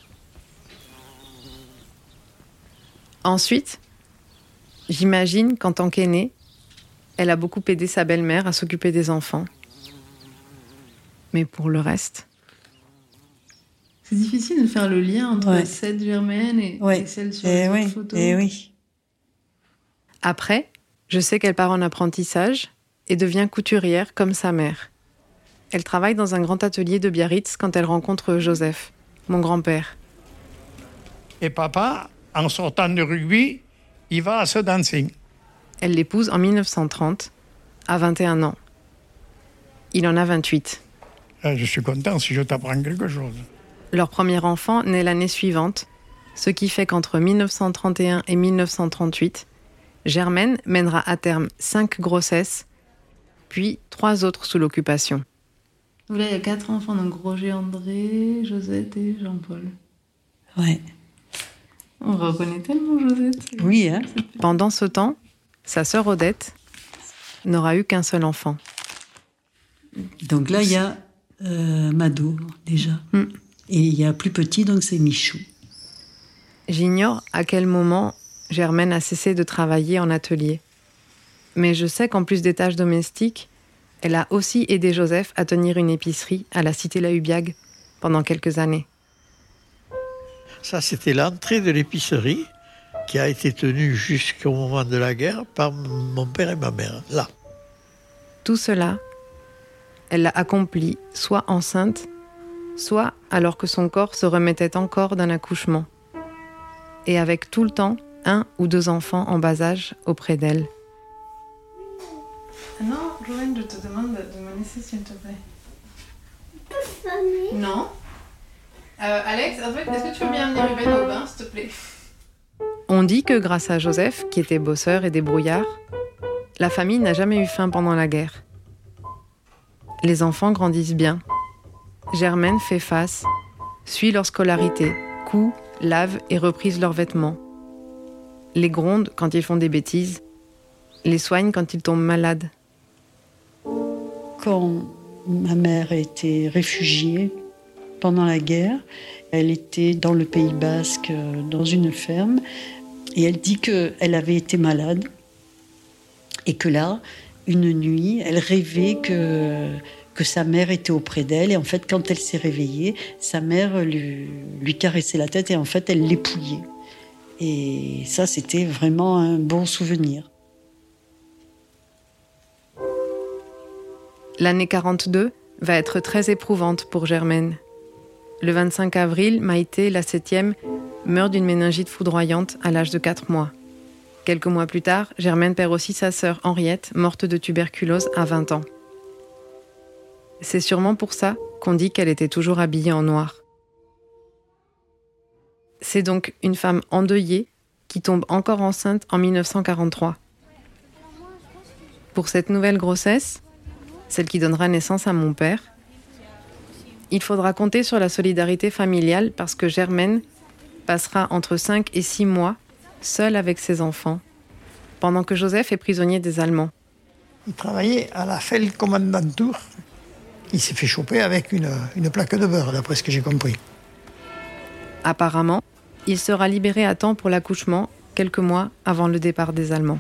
Ensuite, j'imagine qu'en tant qu'aînée, elle a beaucoup aidé sa belle-mère à s'occuper des enfants. Mais pour le reste... C'est difficile de faire le lien entre ouais. cette Germaine et, ouais. et celle sur les oui. photos. Et oui. Après, je sais qu'elle part en apprentissage et devient couturière comme sa mère. Elle travaille dans un grand atelier de Biarritz quand elle rencontre Joseph, mon grand-père. Et papa, en sortant de rugby, il va à ce dancing. Elle l'épouse en mille neuf cent trente, à vingt et un ans. Il en a vingt-huit. Je suis content si je t'apprends quelque chose. Leur premier enfant naît l'année suivante, ce qui fait qu'entre mille neuf cent trente et un et mille neuf cent trente-huit, Germaine mènera à terme cinq grossesses, puis trois autres sous l'occupation. Là, il y a quatre enfants, donc Roger, André, Josette et Jean-Paul. Ouais. On reconnaît tellement Josette. Oui, hein. Pendant ce temps, sa sœur Odette n'aura eu qu'un seul enfant. Donc là, il y a euh, Mado, déjà. Mm. Et il y a plus petit, donc c'est Michou. J'ignore à quel moment Germaine a cessé de travailler en atelier. Mais je sais qu'en plus des tâches domestiques, elle a aussi aidé Joseph à tenir une épicerie à la cité La Hubiague pendant quelques années. Ça, c'était l'entrée de l'épicerie qui a été tenue jusqu'au moment de la guerre par mon père et ma mère, là. Tout cela, elle l'a accompli soit enceinte, soit alors que son corps se remettait encore d'un accouchement, et avec tout le temps un ou deux enfants en bas âge auprès d'elle. Non, Joanne, je te demande de me laisser, s'il te plaît. Non. Euh, Alex, en fait, est-ce que tu veux bien amener Ruben au bain, s'il te plaît? On dit que grâce à Joseph, qui était bosseur et débrouillard, la famille n'a jamais eu faim pendant la guerre. Les enfants grandissent bien. Germaine fait face, suit leur scolarité, coud, lave et reprise leurs vêtements. Les gronde quand ils font des bêtises, les soigne quand ils tombent malades. Quand ma mère était réfugiée pendant la guerre, elle était dans le Pays Basque, dans une ferme, et elle dit qu'elle avait été malade, et que là, une nuit, elle rêvait que, que sa mère était auprès d'elle, et en fait, quand elle s'est réveillée, sa mère lui, lui caressait la tête, et en fait, elle l'épouillait. Et ça, c'était vraiment un bon souvenir. L'année quarante-deux va être très éprouvante pour Germaine. Le vingt-cinq avril, Maïté, la septième, meurt d'une méningite foudroyante à l'âge de quatre mois. Quelques mois plus tard, Germaine perd aussi sa sœur Henriette, morte de tuberculose à vingt ans. C'est sûrement pour ça qu'on dit qu'elle était toujours habillée en noir. C'est donc une femme endeuillée qui tombe encore enceinte en mille neuf cent quarante-trois. Pour cette nouvelle grossesse, celle qui donnera naissance à mon père, il faudra compter sur la solidarité familiale parce que Germaine passera entre cinq et six mois seule avec ses enfants, pendant que Joseph est prisonnier des Allemands. Il travaillait à la Feldkommandantur. Il s'est fait choper avec une, une plaque de beurre, d'après ce que j'ai compris. Apparemment, il sera libéré à temps pour l'accouchement, quelques mois avant le départ des Allemands.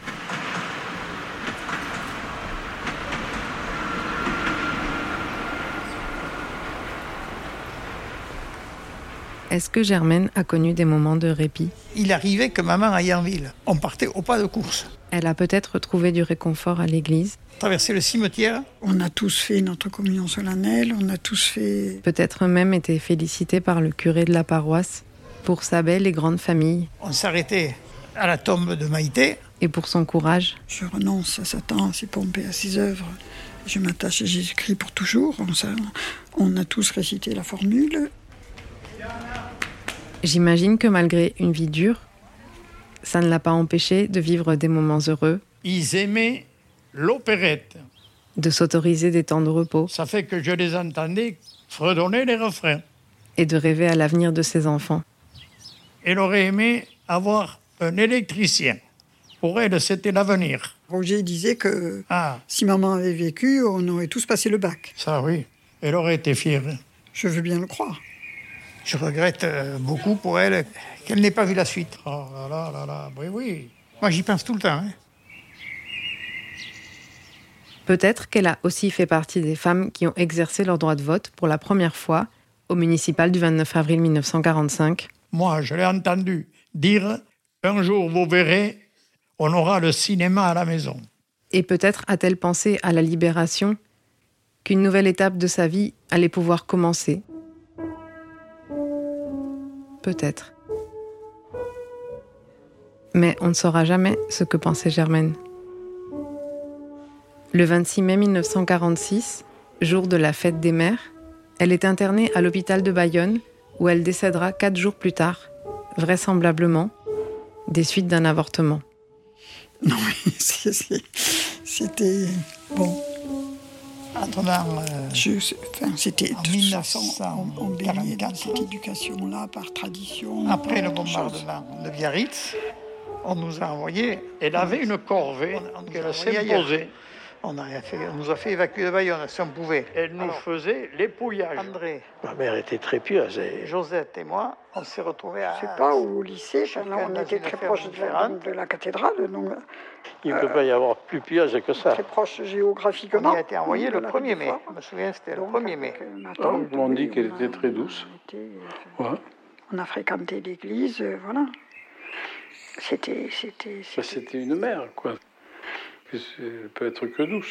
Est-ce que Germaine a connu des moments de répit ? Il arrivait que maman aille en ville. On partait au pas de course. Elle a peut-être trouvé du réconfort à l'église. Traverser le cimetière. On a tous fait notre communion solennelle, on a tous fait... Peut-être même été félicité par le curé de la paroisse pour sa belle et grande famille. On s'arrêtait à la tombe de Maïté. Et pour son courage. Je renonce à Satan, à ses pompes et à ses œuvres. Je m'attache à Jésus-Christ pour toujours. On, ça, on a tous récité la formule. J'imagine que malgré une vie dure, ça ne l'a pas empêché de vivre des moments heureux. Ils aimaient l'opérette. De s'autoriser des temps de repos. Ça fait que je les entendais fredonner les refrains. Et de rêver à l'avenir de ses enfants. Elle aurait aimé avoir un électricien. Pour elle, c'était l'avenir. Roger disait que ah. si maman avait vécu, on aurait tous passé le bac. Ça, oui. Elle aurait été fière. Je veux bien le croire. Je regrette beaucoup pour elle qu'elle n'ait pas vu la suite. Oh là là là là, oui, oui. Moi, j'y pense tout le temps. Hein. Peut-être qu'elle a aussi fait partie des femmes qui ont exercé leur droit de vote pour la première fois au municipal du vingt-neuf avril mille neuf cent quarante-cinq. Moi, je l'ai entendu dire « Un jour, vous verrez, on aura le cinéma à la maison. » Et peut-être a-t-elle pensé à la libération, qu'une nouvelle étape de sa vie allait pouvoir commencer. Peut-être. Mais on ne saura jamais ce que pensait Germaine. Le vingt-six mai mille neuf cent quarante-six, jour de la fête des mères, elle est internée à l'hôpital de Bayonne, où elle décédera quatre jours plus tard, vraisemblablement, des suites d'un avortement. Non, mais c'est, c'est, c'était... Bon... Attendant, euh, Je, enfin, c'était en de mille toute neuf façon, cent on, on baignait dans quarante-quatre. cette éducation-là par tradition. Après le par bombardement de Biarritz, on nous a envoyé... Elle avait une corvée on, on qu'elle s'imposait. On, a fait, on nous a fait évacuer de Bayonne, si on pouvait. Elle nous Alors, faisait l'épouillage. André, ma mère était très pieuse. Et... Josette et moi, on s'est retrouvés à... Je sais pas, au lycée, on était très proche de la, de la cathédrale. Donc, il ne euh, peut pas y avoir plus pieuse que ça. Très proche géographiquement. On y a été envoyé le premier mai. Je me souviens, c'était donc, le premier mai. Ah, on m'a dit qu'elle était très douce. On, était, ouais. on a fréquenté l'église, euh, voilà. C'était... C'était, c'était... c'était une mère, quoi. Elle peut être que douce.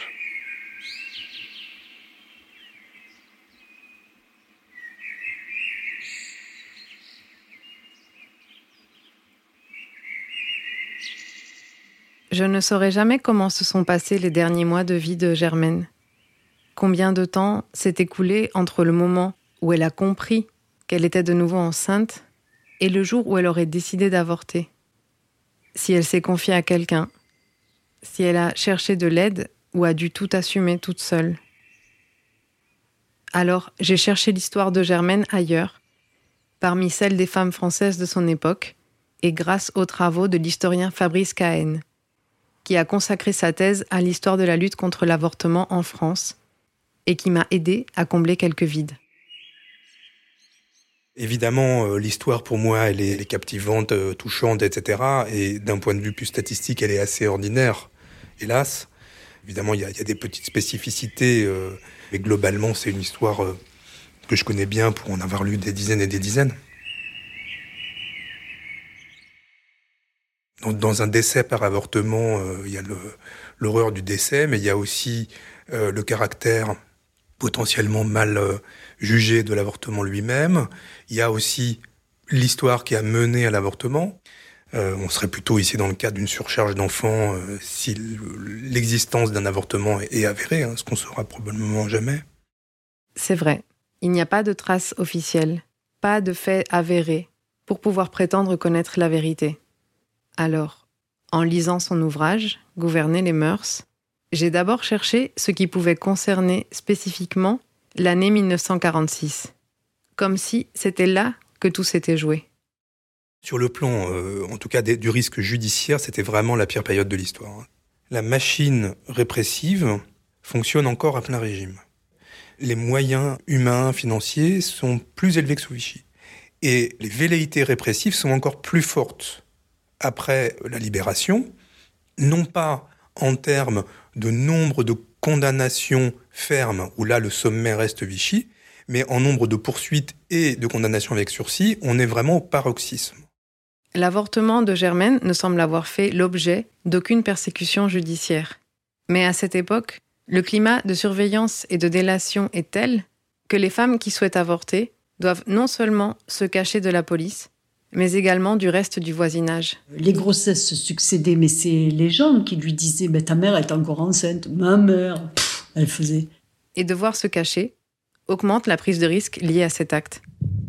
Je ne saurais jamais comment se sont passés les derniers mois de vie de Germaine. Combien de temps s'est écoulé entre le moment où elle a compris qu'elle était de nouveau enceinte et le jour où elle aurait décidé d'avorter. Si elle s'est confiée à quelqu'un, si elle a cherché de l'aide ou a dû tout assumer toute seule. Alors, j'ai cherché l'histoire de Germaine ailleurs, parmi celles des femmes françaises de son époque, et grâce aux travaux de l'historien Fabrice Cahen, qui a consacré sa thèse à l'histoire de la lutte contre l'avortement en France, et qui m'a aidé à combler quelques vides. Évidemment, euh, l'histoire pour moi, elle est, elle est captivante, euh, touchante, et cetera. Et d'un point de vue plus statistique, elle est assez ordinaire, hélas. Évidemment, il y a, il y a des petites spécificités, euh, mais globalement, c'est une histoire euh, que je connais bien pour en avoir lu des dizaines et des dizaines. Donc, dans un décès par avortement, euh, il y a le, l'horreur du décès, mais il y a aussi euh, le caractère potentiellement mal euh, jugé de l'avortement lui-même. Il y a aussi l'histoire qui a mené à l'avortement. Euh, on serait plutôt ici dans le cas d'une surcharge d'enfants euh, si l'existence d'un avortement est, est avérée, hein, ce qu'on saura probablement jamais. C'est vrai, il n'y a pas de traces officielles, pas de faits avérés, pour pouvoir prétendre connaître la vérité. Alors, en lisant son ouvrage, Gouverner les mœurs, j'ai d'abord cherché ce qui pouvait concerner spécifiquement l'année mille neuf cent quarante-six, comme si c'était là que tout s'était joué. Sur le plan, euh, en tout cas des, du risque judiciaire, c'était vraiment la pire période de l'histoire. La machine répressive fonctionne encore à plein régime. Les moyens humains, financiers sont plus élevés que sous Vichy. Et les velléités répressives sont encore plus fortes après la libération, non pas en termes de nombre de condamnations fermes, où là le sommet reste Vichy, mais en nombre de poursuites et de condamnations avec sursis, on est vraiment au paroxysme. L'avortement de Germaine ne semble avoir fait l'objet d'aucune persécution judiciaire. Mais à cette époque, le climat de surveillance et de délation est tel que les femmes qui souhaitent avorter doivent non seulement se cacher de la police, mais également du reste du voisinage. Les grossesses se succédaient, mais c'est les gens qui lui disaient bah, « ta mère est encore enceinte, ma mère pff, », elle faisait. Et devoir se cacher augmente la prise de risque liée à cet acte.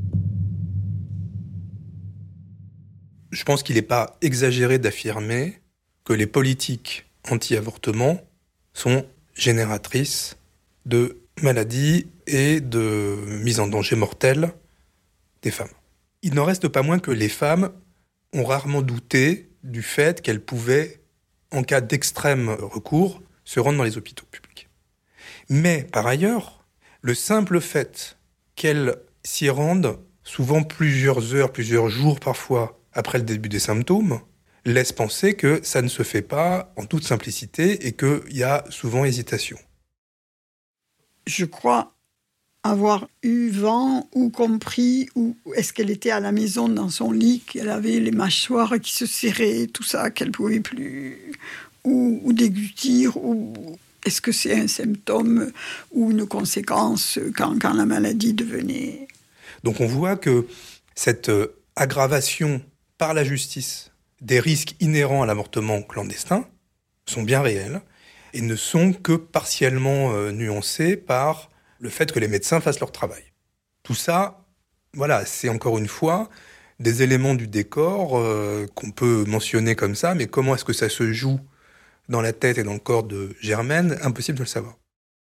Je pense qu'il n'est pas exagéré d'affirmer que les politiques anti-avortement sont génératrices de maladies et de mise en danger mortelle des femmes. Il n'en reste pas moins que les femmes ont rarement douté du fait qu'elles pouvaient, en cas d'extrême recours, se rendre dans les hôpitaux publics. Mais, par ailleurs, le simple fait qu'elles s'y rendent, souvent plusieurs heures, plusieurs jours parfois, après le début des symptômes, laisse penser que ça ne se fait pas en toute simplicité et qu'il y a souvent hésitation. Je crois avoir eu vent ou compris, ou est-ce qu'elle était à la maison dans son lit, qu'elle avait les mâchoires qui se serraient, tout ça, qu'elle ne pouvait plus, ou, ou déglutir, ou est-ce que c'est un symptôme ou une conséquence quand, quand la maladie devenait... Donc on voit que cette aggravation par la justice des risques inhérents à l'avortement clandestin sont bien réels et ne sont que partiellement euh, nuancés par le fait que les médecins fassent leur travail. Tout ça, voilà, c'est encore une fois des éléments du décor euh, qu'on peut mentionner comme ça, mais comment est-ce que ça se joue dans la tête et dans le corps de Germaine, impossible de le savoir.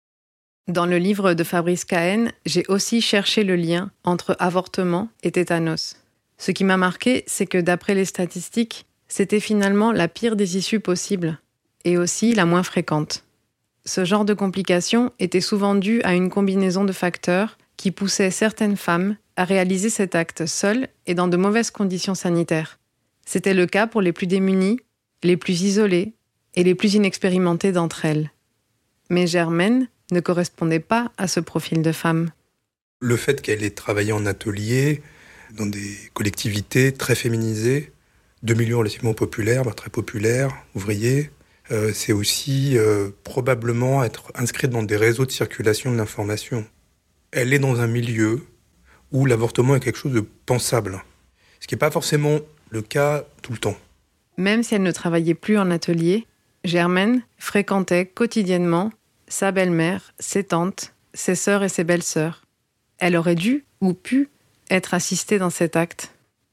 Dans le livre de Fabrice Cahen, j'ai aussi cherché le lien entre avortement et tétanos. Ce qui m'a marqué, c'est que d'après les statistiques, c'était finalement la pire des issues possibles, et aussi la moins fréquente. Ce genre de complications était souvent dû à une combinaison de facteurs qui poussaient certaines femmes à réaliser cet acte seules et dans de mauvaises conditions sanitaires. C'était le cas pour les plus démunies, les plus isolées et les plus inexpérimentées d'entre elles. Mais Germaine ne correspondait pas à ce profil de femme. Le fait qu'elle ait travaillé en atelier, dans des collectivités très féminisées, de milieux relativement populaires, très populaires, ouvriers, euh, c'est aussi euh, probablement être inscrite dans des réseaux de circulation de l'information. Elle est dans un milieu où l'avortement est quelque chose de pensable, ce qui n'est pas forcément le cas tout le temps. Même si elle ne travaillait plus en atelier, Germaine fréquentait quotidiennement sa belle-mère, ses tantes, ses sœurs et ses belles-sœurs. Elle aurait dû ou pu être assistée dans cet acte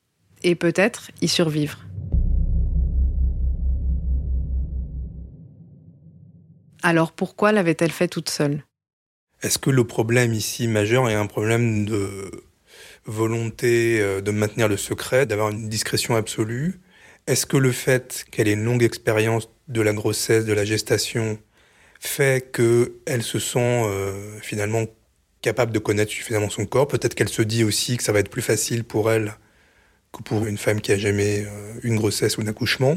et peut-être y survivre. Alors pourquoi l'avait-elle fait toute seule ? Est-ce que le problème ici majeur est un problème de volonté de maintenir le secret, d'avoir une discrétion absolue ? Est-ce que le fait qu'elle ait une longue expérience de la grossesse, de la gestation, fait qu'elle se sent euh, finalement capable de connaître suffisamment son corps ? Peut-être qu'elle se dit aussi que ça va être plus facile pour elle que pour une femme qui a jamais euh, une grossesse ou un accouchement.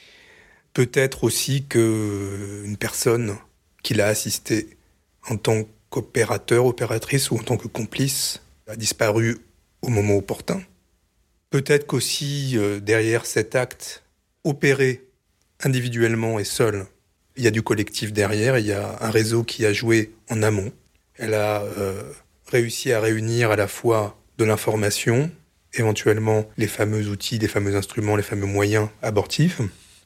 Peut-être aussi qu'une personne qui l'a assistée en tant qu'opérateur, opératrice ou en tant que complice a disparu au moment opportun. Peut-être qu'aussi, euh, derrière cet acte opéré individuellement et seul, il y a du collectif derrière, il y a un réseau qui a joué en amont. Elle a euh, réussi à réunir à la fois de l'information, éventuellement les fameux outils, les fameux instruments, les fameux moyens abortifs.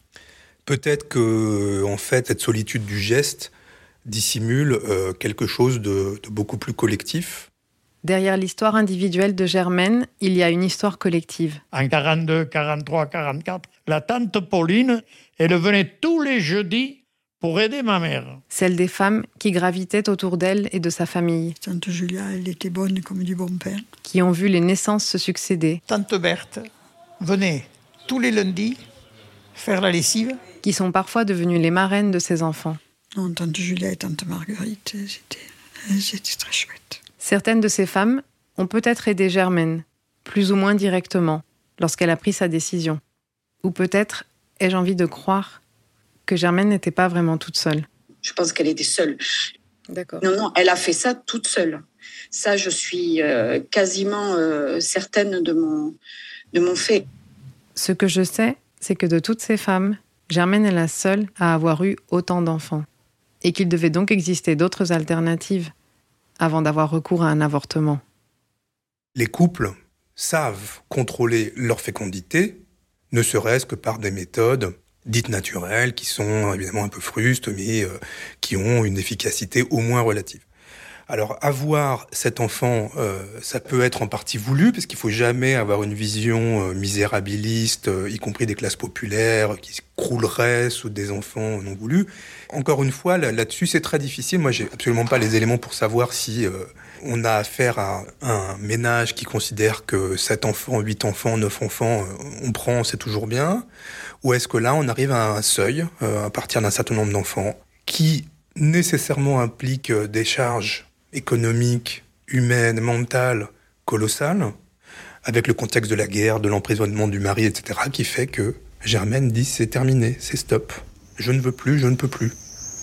Peut-être que, en fait, cette solitude du geste dissimule euh, quelque chose de, de beaucoup plus collectif. Derrière l'histoire individuelle de Germaine, il y a une histoire collective. En quarante-deux, quarante-trois, quarante-quatre, la tante Pauline, elle venait tous les jeudis pour aider ma mère. Celle des femmes qui gravitaient autour d'elle et de sa famille. Tante Julia, elle était bonne comme du bon pain. Qui ont vu les naissances se succéder. Tante Berthe venait tous les lundis faire la lessive. Qui sont parfois devenues les marraines de ses enfants. Non, tante Julia et tante Marguerite, c'était, c'était très chouette. Certaines de ces femmes ont peut-être aidé Germaine, plus ou moins directement, lorsqu'elle a pris sa décision. Ou peut-être, ai-je envie de croire, que Germaine n'était pas vraiment toute seule. Je pense qu'elle était seule. D'accord. Non, non, elle a fait ça toute seule. Ça, je suis euh, quasiment euh, certaine de mon, de mon fait. Ce que je sais, c'est que de toutes ces femmes, Germaine est la seule à avoir eu autant d'enfants. Et qu'il devait donc exister d'autres alternatives avant d'avoir recours à un avortement. Les couples savent contrôler leur fécondité, ne serait-ce que par des méthodes dites naturelles, qui sont évidemment un peu frustes, mais euh, qui ont une efficacité au moins relative. Alors, avoir cet enfant, euh, ça peut être en partie voulu, parce qu'il faut jamais avoir une vision euh, misérabiliste, euh, y compris des classes populaires, qui se crouleraient sous des enfants non voulus. Encore une fois, là, là-dessus, c'est très difficile. Moi, j'ai absolument pas les éléments pour savoir si euh, on a affaire à un ménage qui considère que sept enfants, huit enfants, neuf enfants, euh, on prend, c'est toujours bien. Ou est-ce que là, on arrive à un seuil, euh, à partir d'un certain nombre d'enfants, qui nécessairement implique euh, des charges économique, humaine, mentale, colossale, avec le contexte de la guerre, de l'emprisonnement du mari, et cetera, qui fait que Germaine dit c'est terminé, c'est stop. Je ne veux plus, je ne peux plus.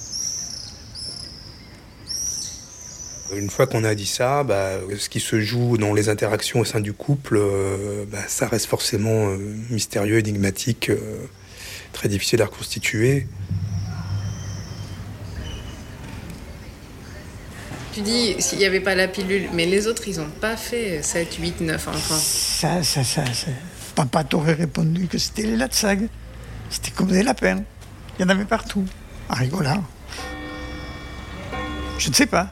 Une fois qu'on a dit ça, bah, ce qui se joue dans les interactions au sein du couple, euh, bah, ça reste forcément euh, mystérieux, énigmatique, euh, très difficile à reconstituer. Tu dis, s'il n'y avait pas la pilule, mais les autres, ils n'ont pas fait sept, huit, neuf enfants. Ça, ça, ça, ça. Papa t'aurait répondu que c'était les latsag. C'était comme des lapins. Il y en avait partout. En rigolant. Je ne sais pas.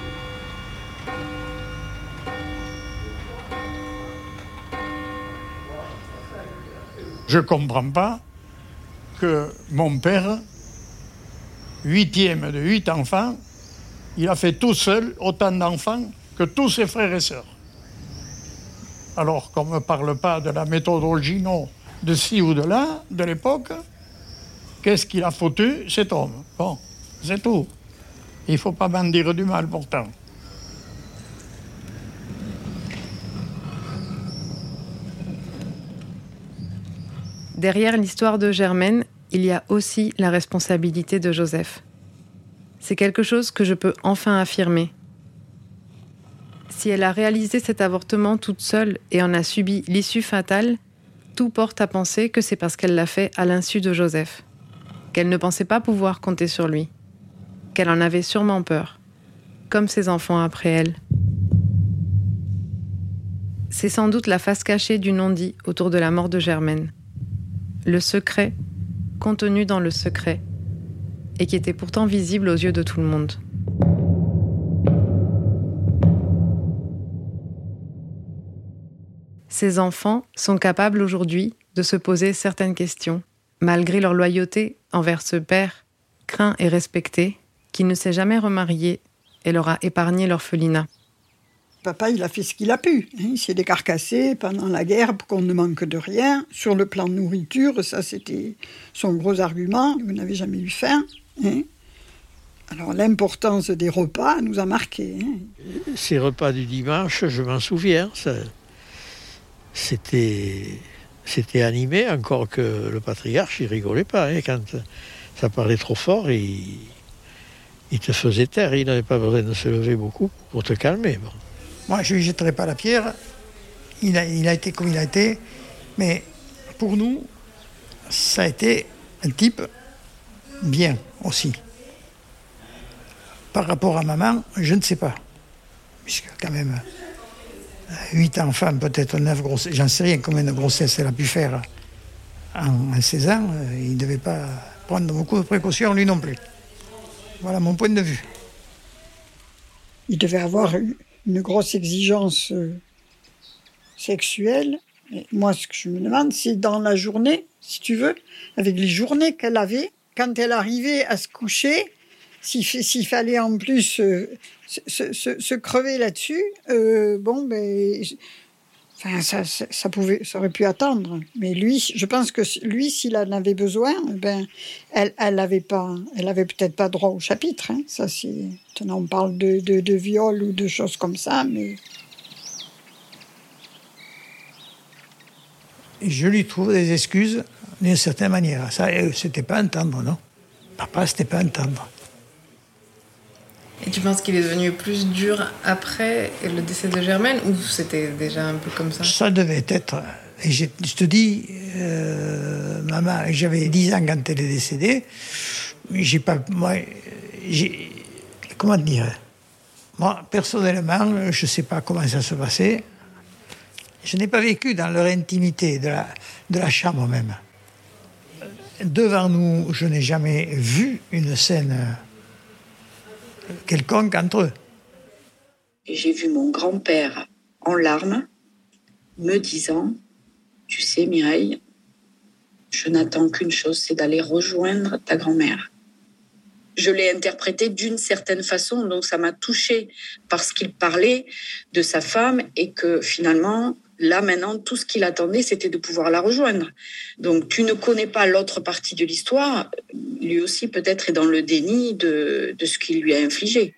Je ne comprends pas que mon père, huitième de huit enfants, il a fait tout seul autant d'enfants que tous ses frères et sœurs. Alors qu'on ne me parle pas de la méthodologie, non, de ci ou de là, de l'époque, qu'est-ce qu'il a foutu, cet homme? Bon, c'est tout. Il ne faut pas m'en dire du mal, pourtant. Derrière l'histoire de Germaine, il y a aussi la responsabilité de Joseph. C'est quelque chose que je peux enfin affirmer. Si elle a réalisé cet avortement toute seule et en a subi l'issue fatale, tout porte à penser que c'est parce qu'elle l'a fait à l'insu de Joseph, qu'elle ne pensait pas pouvoir compter sur lui, qu'elle en avait sûrement peur, comme ses enfants après elle. C'est sans doute la face cachée du non-dit autour de la mort de Germaine. Le secret, contenu dans le secret, et qui était pourtant visible aux yeux de tout le monde. Ces enfants sont capables aujourd'hui de se poser certaines questions, malgré leur loyauté envers ce père, craint et respecté, qui ne s'est jamais remarié et leur a épargné l'orphelinat. Papa, il a fait ce qu'il a pu. Hein. Il s'est décarcassé pendant la guerre pour qu'on ne manque de rien. Sur le plan de nourriture, ça c'était son gros argument. Vous n'avez jamais eu faim. Hein. Alors l'importance des repas nous a marqués. Hein. Ces repas du dimanche, je m'en souviens. Ça, c'était, c'était animé, encore que le patriarche, il rigolait pas. Hein. Quand ça parlait trop fort, il, il te faisait taire. Il n'avait pas besoin de se lever beaucoup pour te calmer. Bon. Moi, je ne lui jetterai pas la pierre. Il a, il a été comme il a été. Mais pour nous, ça a été un type bien aussi. Par rapport à maman, je ne sais pas. Puisque quand même, huit enfants, peut-être neuf grossesses, j'en sais rien combien de grossesses elle a pu faire en, en seize ans. Il ne devait pas prendre beaucoup de précautions, lui non plus. Voilà mon point de vue. Il devait avoir une grosse exigence euh, sexuelle. Et moi, ce que je me demande, c'est dans la journée, si tu veux, avec les journées qu'elle avait, quand elle arrivait à se coucher, s'il, s'il fallait en plus euh, se, se, se crever là-dessus, euh, bon, ben, enfin, ça, ça, ça, pouvait, ça aurait pu attendre. Mais lui, je pense que lui, s'il en avait besoin, ben, elle, elle avait pas, elle avait peut-être pas droit au chapitre. Hein. Ça, c'est, maintenant, on parle de, de, de viol ou de choses comme ça, mais. Je lui trouve des excuses d'une certaine manière. Ça, c'était pas entendre, non. Papa, c'était pas entendre. Et tu penses qu'il est devenu plus dur après le décès de Germaine ou c'était déjà un peu comme ça? Ça devait être. Et je, je te dis, euh, maman, j'avais dix ans quand elle est décédée. J'ai pas. Moi, j'ai. Comment dire? Moi, personnellement, je sais pas comment ça se passait. Je n'ai pas vécu dans leur intimité, de la, de la chambre même. Devant nous, je n'ai jamais vu une scène quelconque entre eux. J'ai vu mon grand-père en larmes, me disant, tu sais Mireille, je n'attends qu'une chose, c'est d'aller rejoindre ta grand-mère. Je l'ai interprété d'une certaine façon, donc ça m'a touchée parce qu'il parlait de sa femme et que finalement, là maintenant, tout ce qu'il attendait, c'était de pouvoir la rejoindre. Donc tu ne connais pas l'autre partie de l'histoire, lui aussi peut-être est dans le déni de, de ce qu'il lui a infligé.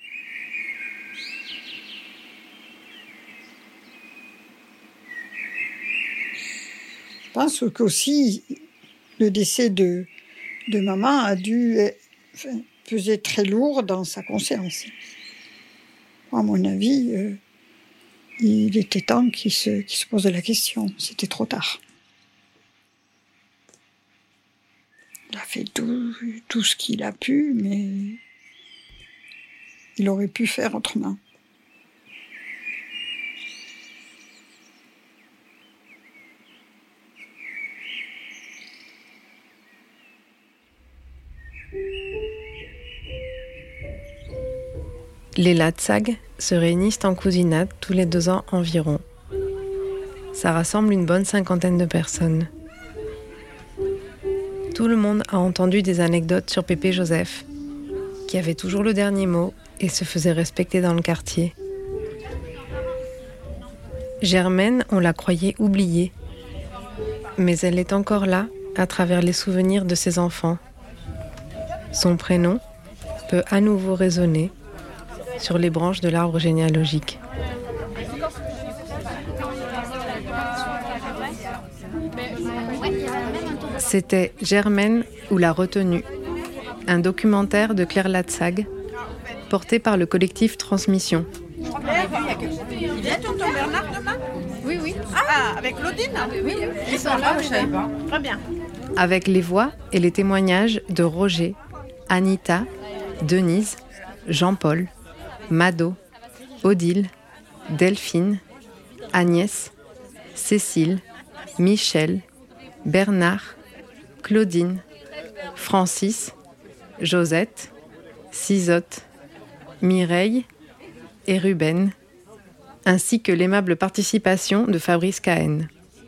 Je pense qu'aussi le décès de, de maman a dû enfin, peser très lourd dans sa conscience. À mon avis, euh, il était temps qu'il se, qu'il se pose la question. C'était trop tard. Il a fait tout, tout ce qu'il a pu, mais il aurait pu faire autrement. Les Latsag se réunissent en cousinade tous les deux ans environ. Ça rassemble une bonne cinquantaine de personnes. Tout le monde a entendu des anecdotes sur Pépé Joseph, qui avait toujours le dernier mot et se faisait respecter dans le quartier. Germaine, on la croyait oubliée, mais elle est encore là à travers les souvenirs de ses enfants. Son prénom peut à nouveau résonner sur les branches de l'arbre généalogique. C'était Germaine ou la retenue, un documentaire de Claire Latsag, porté par le collectif Transmission. Il vient tonton Bernard demain? Oui, oui. Ah, avec Claudine? Oui, ils sont là, je ne savais pas. Très bien. Avec les voix et les témoignages de Roger, Anita, Denise, Jean-Paul, Mado, Odile, Delphine, Agnès, Cécile, Michel, Bernard, Claudine, Francis, Josette, Cisotte, Mireille et Ruben, ainsi que l'aimable participation de Fabrice Cahen.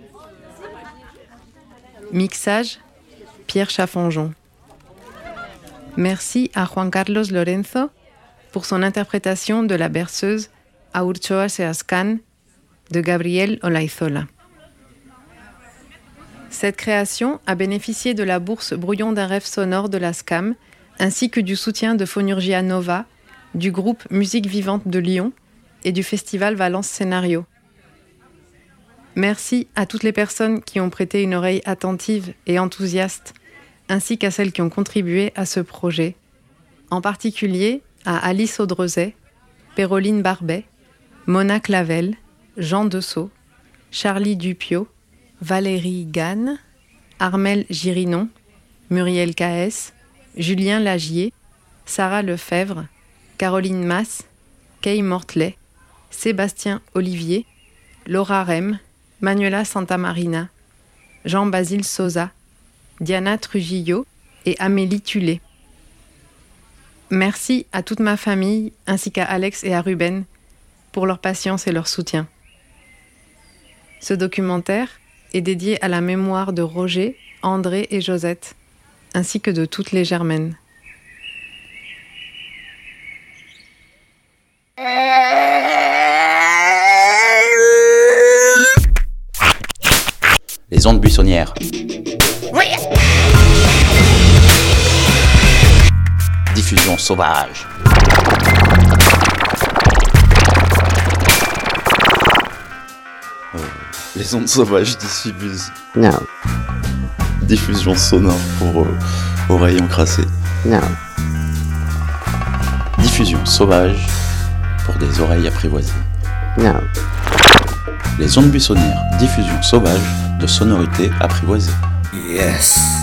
Mixage, Pierre Chaffonjon. Merci à Juan Carlos Lorenzo, pour son interprétation de la berceuse Haurtxoa Seascan de Gabriel Olaizola. Cette création a bénéficié de la bourse Brouillon d'un rêve sonore de la S C A M, ainsi que du soutien de Phonurgia Nova, du groupe Musique Vivante de Lyon et du festival Valence Scénario. Merci à toutes les personnes qui ont prêté une oreille attentive et enthousiaste, ainsi qu'à celles qui ont contribué à ce projet, en particulier à Alice Audrezet, Péroline Barbet, Mona Clavel, Jean Dessau, Charlie Dupiot, Valérie Gann, Armel Girinon, Muriel Caès, Julien Lagier, Sarah Lefebvre, Caroline Masse, Kay Mortley, Sébastien Olivier, Laura Rem, Manuela Santamarina, Jean-Basile Sosa, Diana Trujillo et Amélie Tulé. Merci à toute ma famille ainsi qu'à Alex et à Ruben pour leur patience et leur soutien. Ce documentaire est dédié à la mémoire de Roger, André et Josette, ainsi que de toutes les Germaines. Les ondes buissonnières. Oui. Diffusion sauvage. Euh, les ondes sauvages diffusent. Non. Diffusion sonore pour euh, oreilles encrassées. Non. Diffusion sauvage pour des oreilles apprivoisées. Non. Les ondes buissonnières. Diffusion sauvage de sonorités apprivoisées. Yes.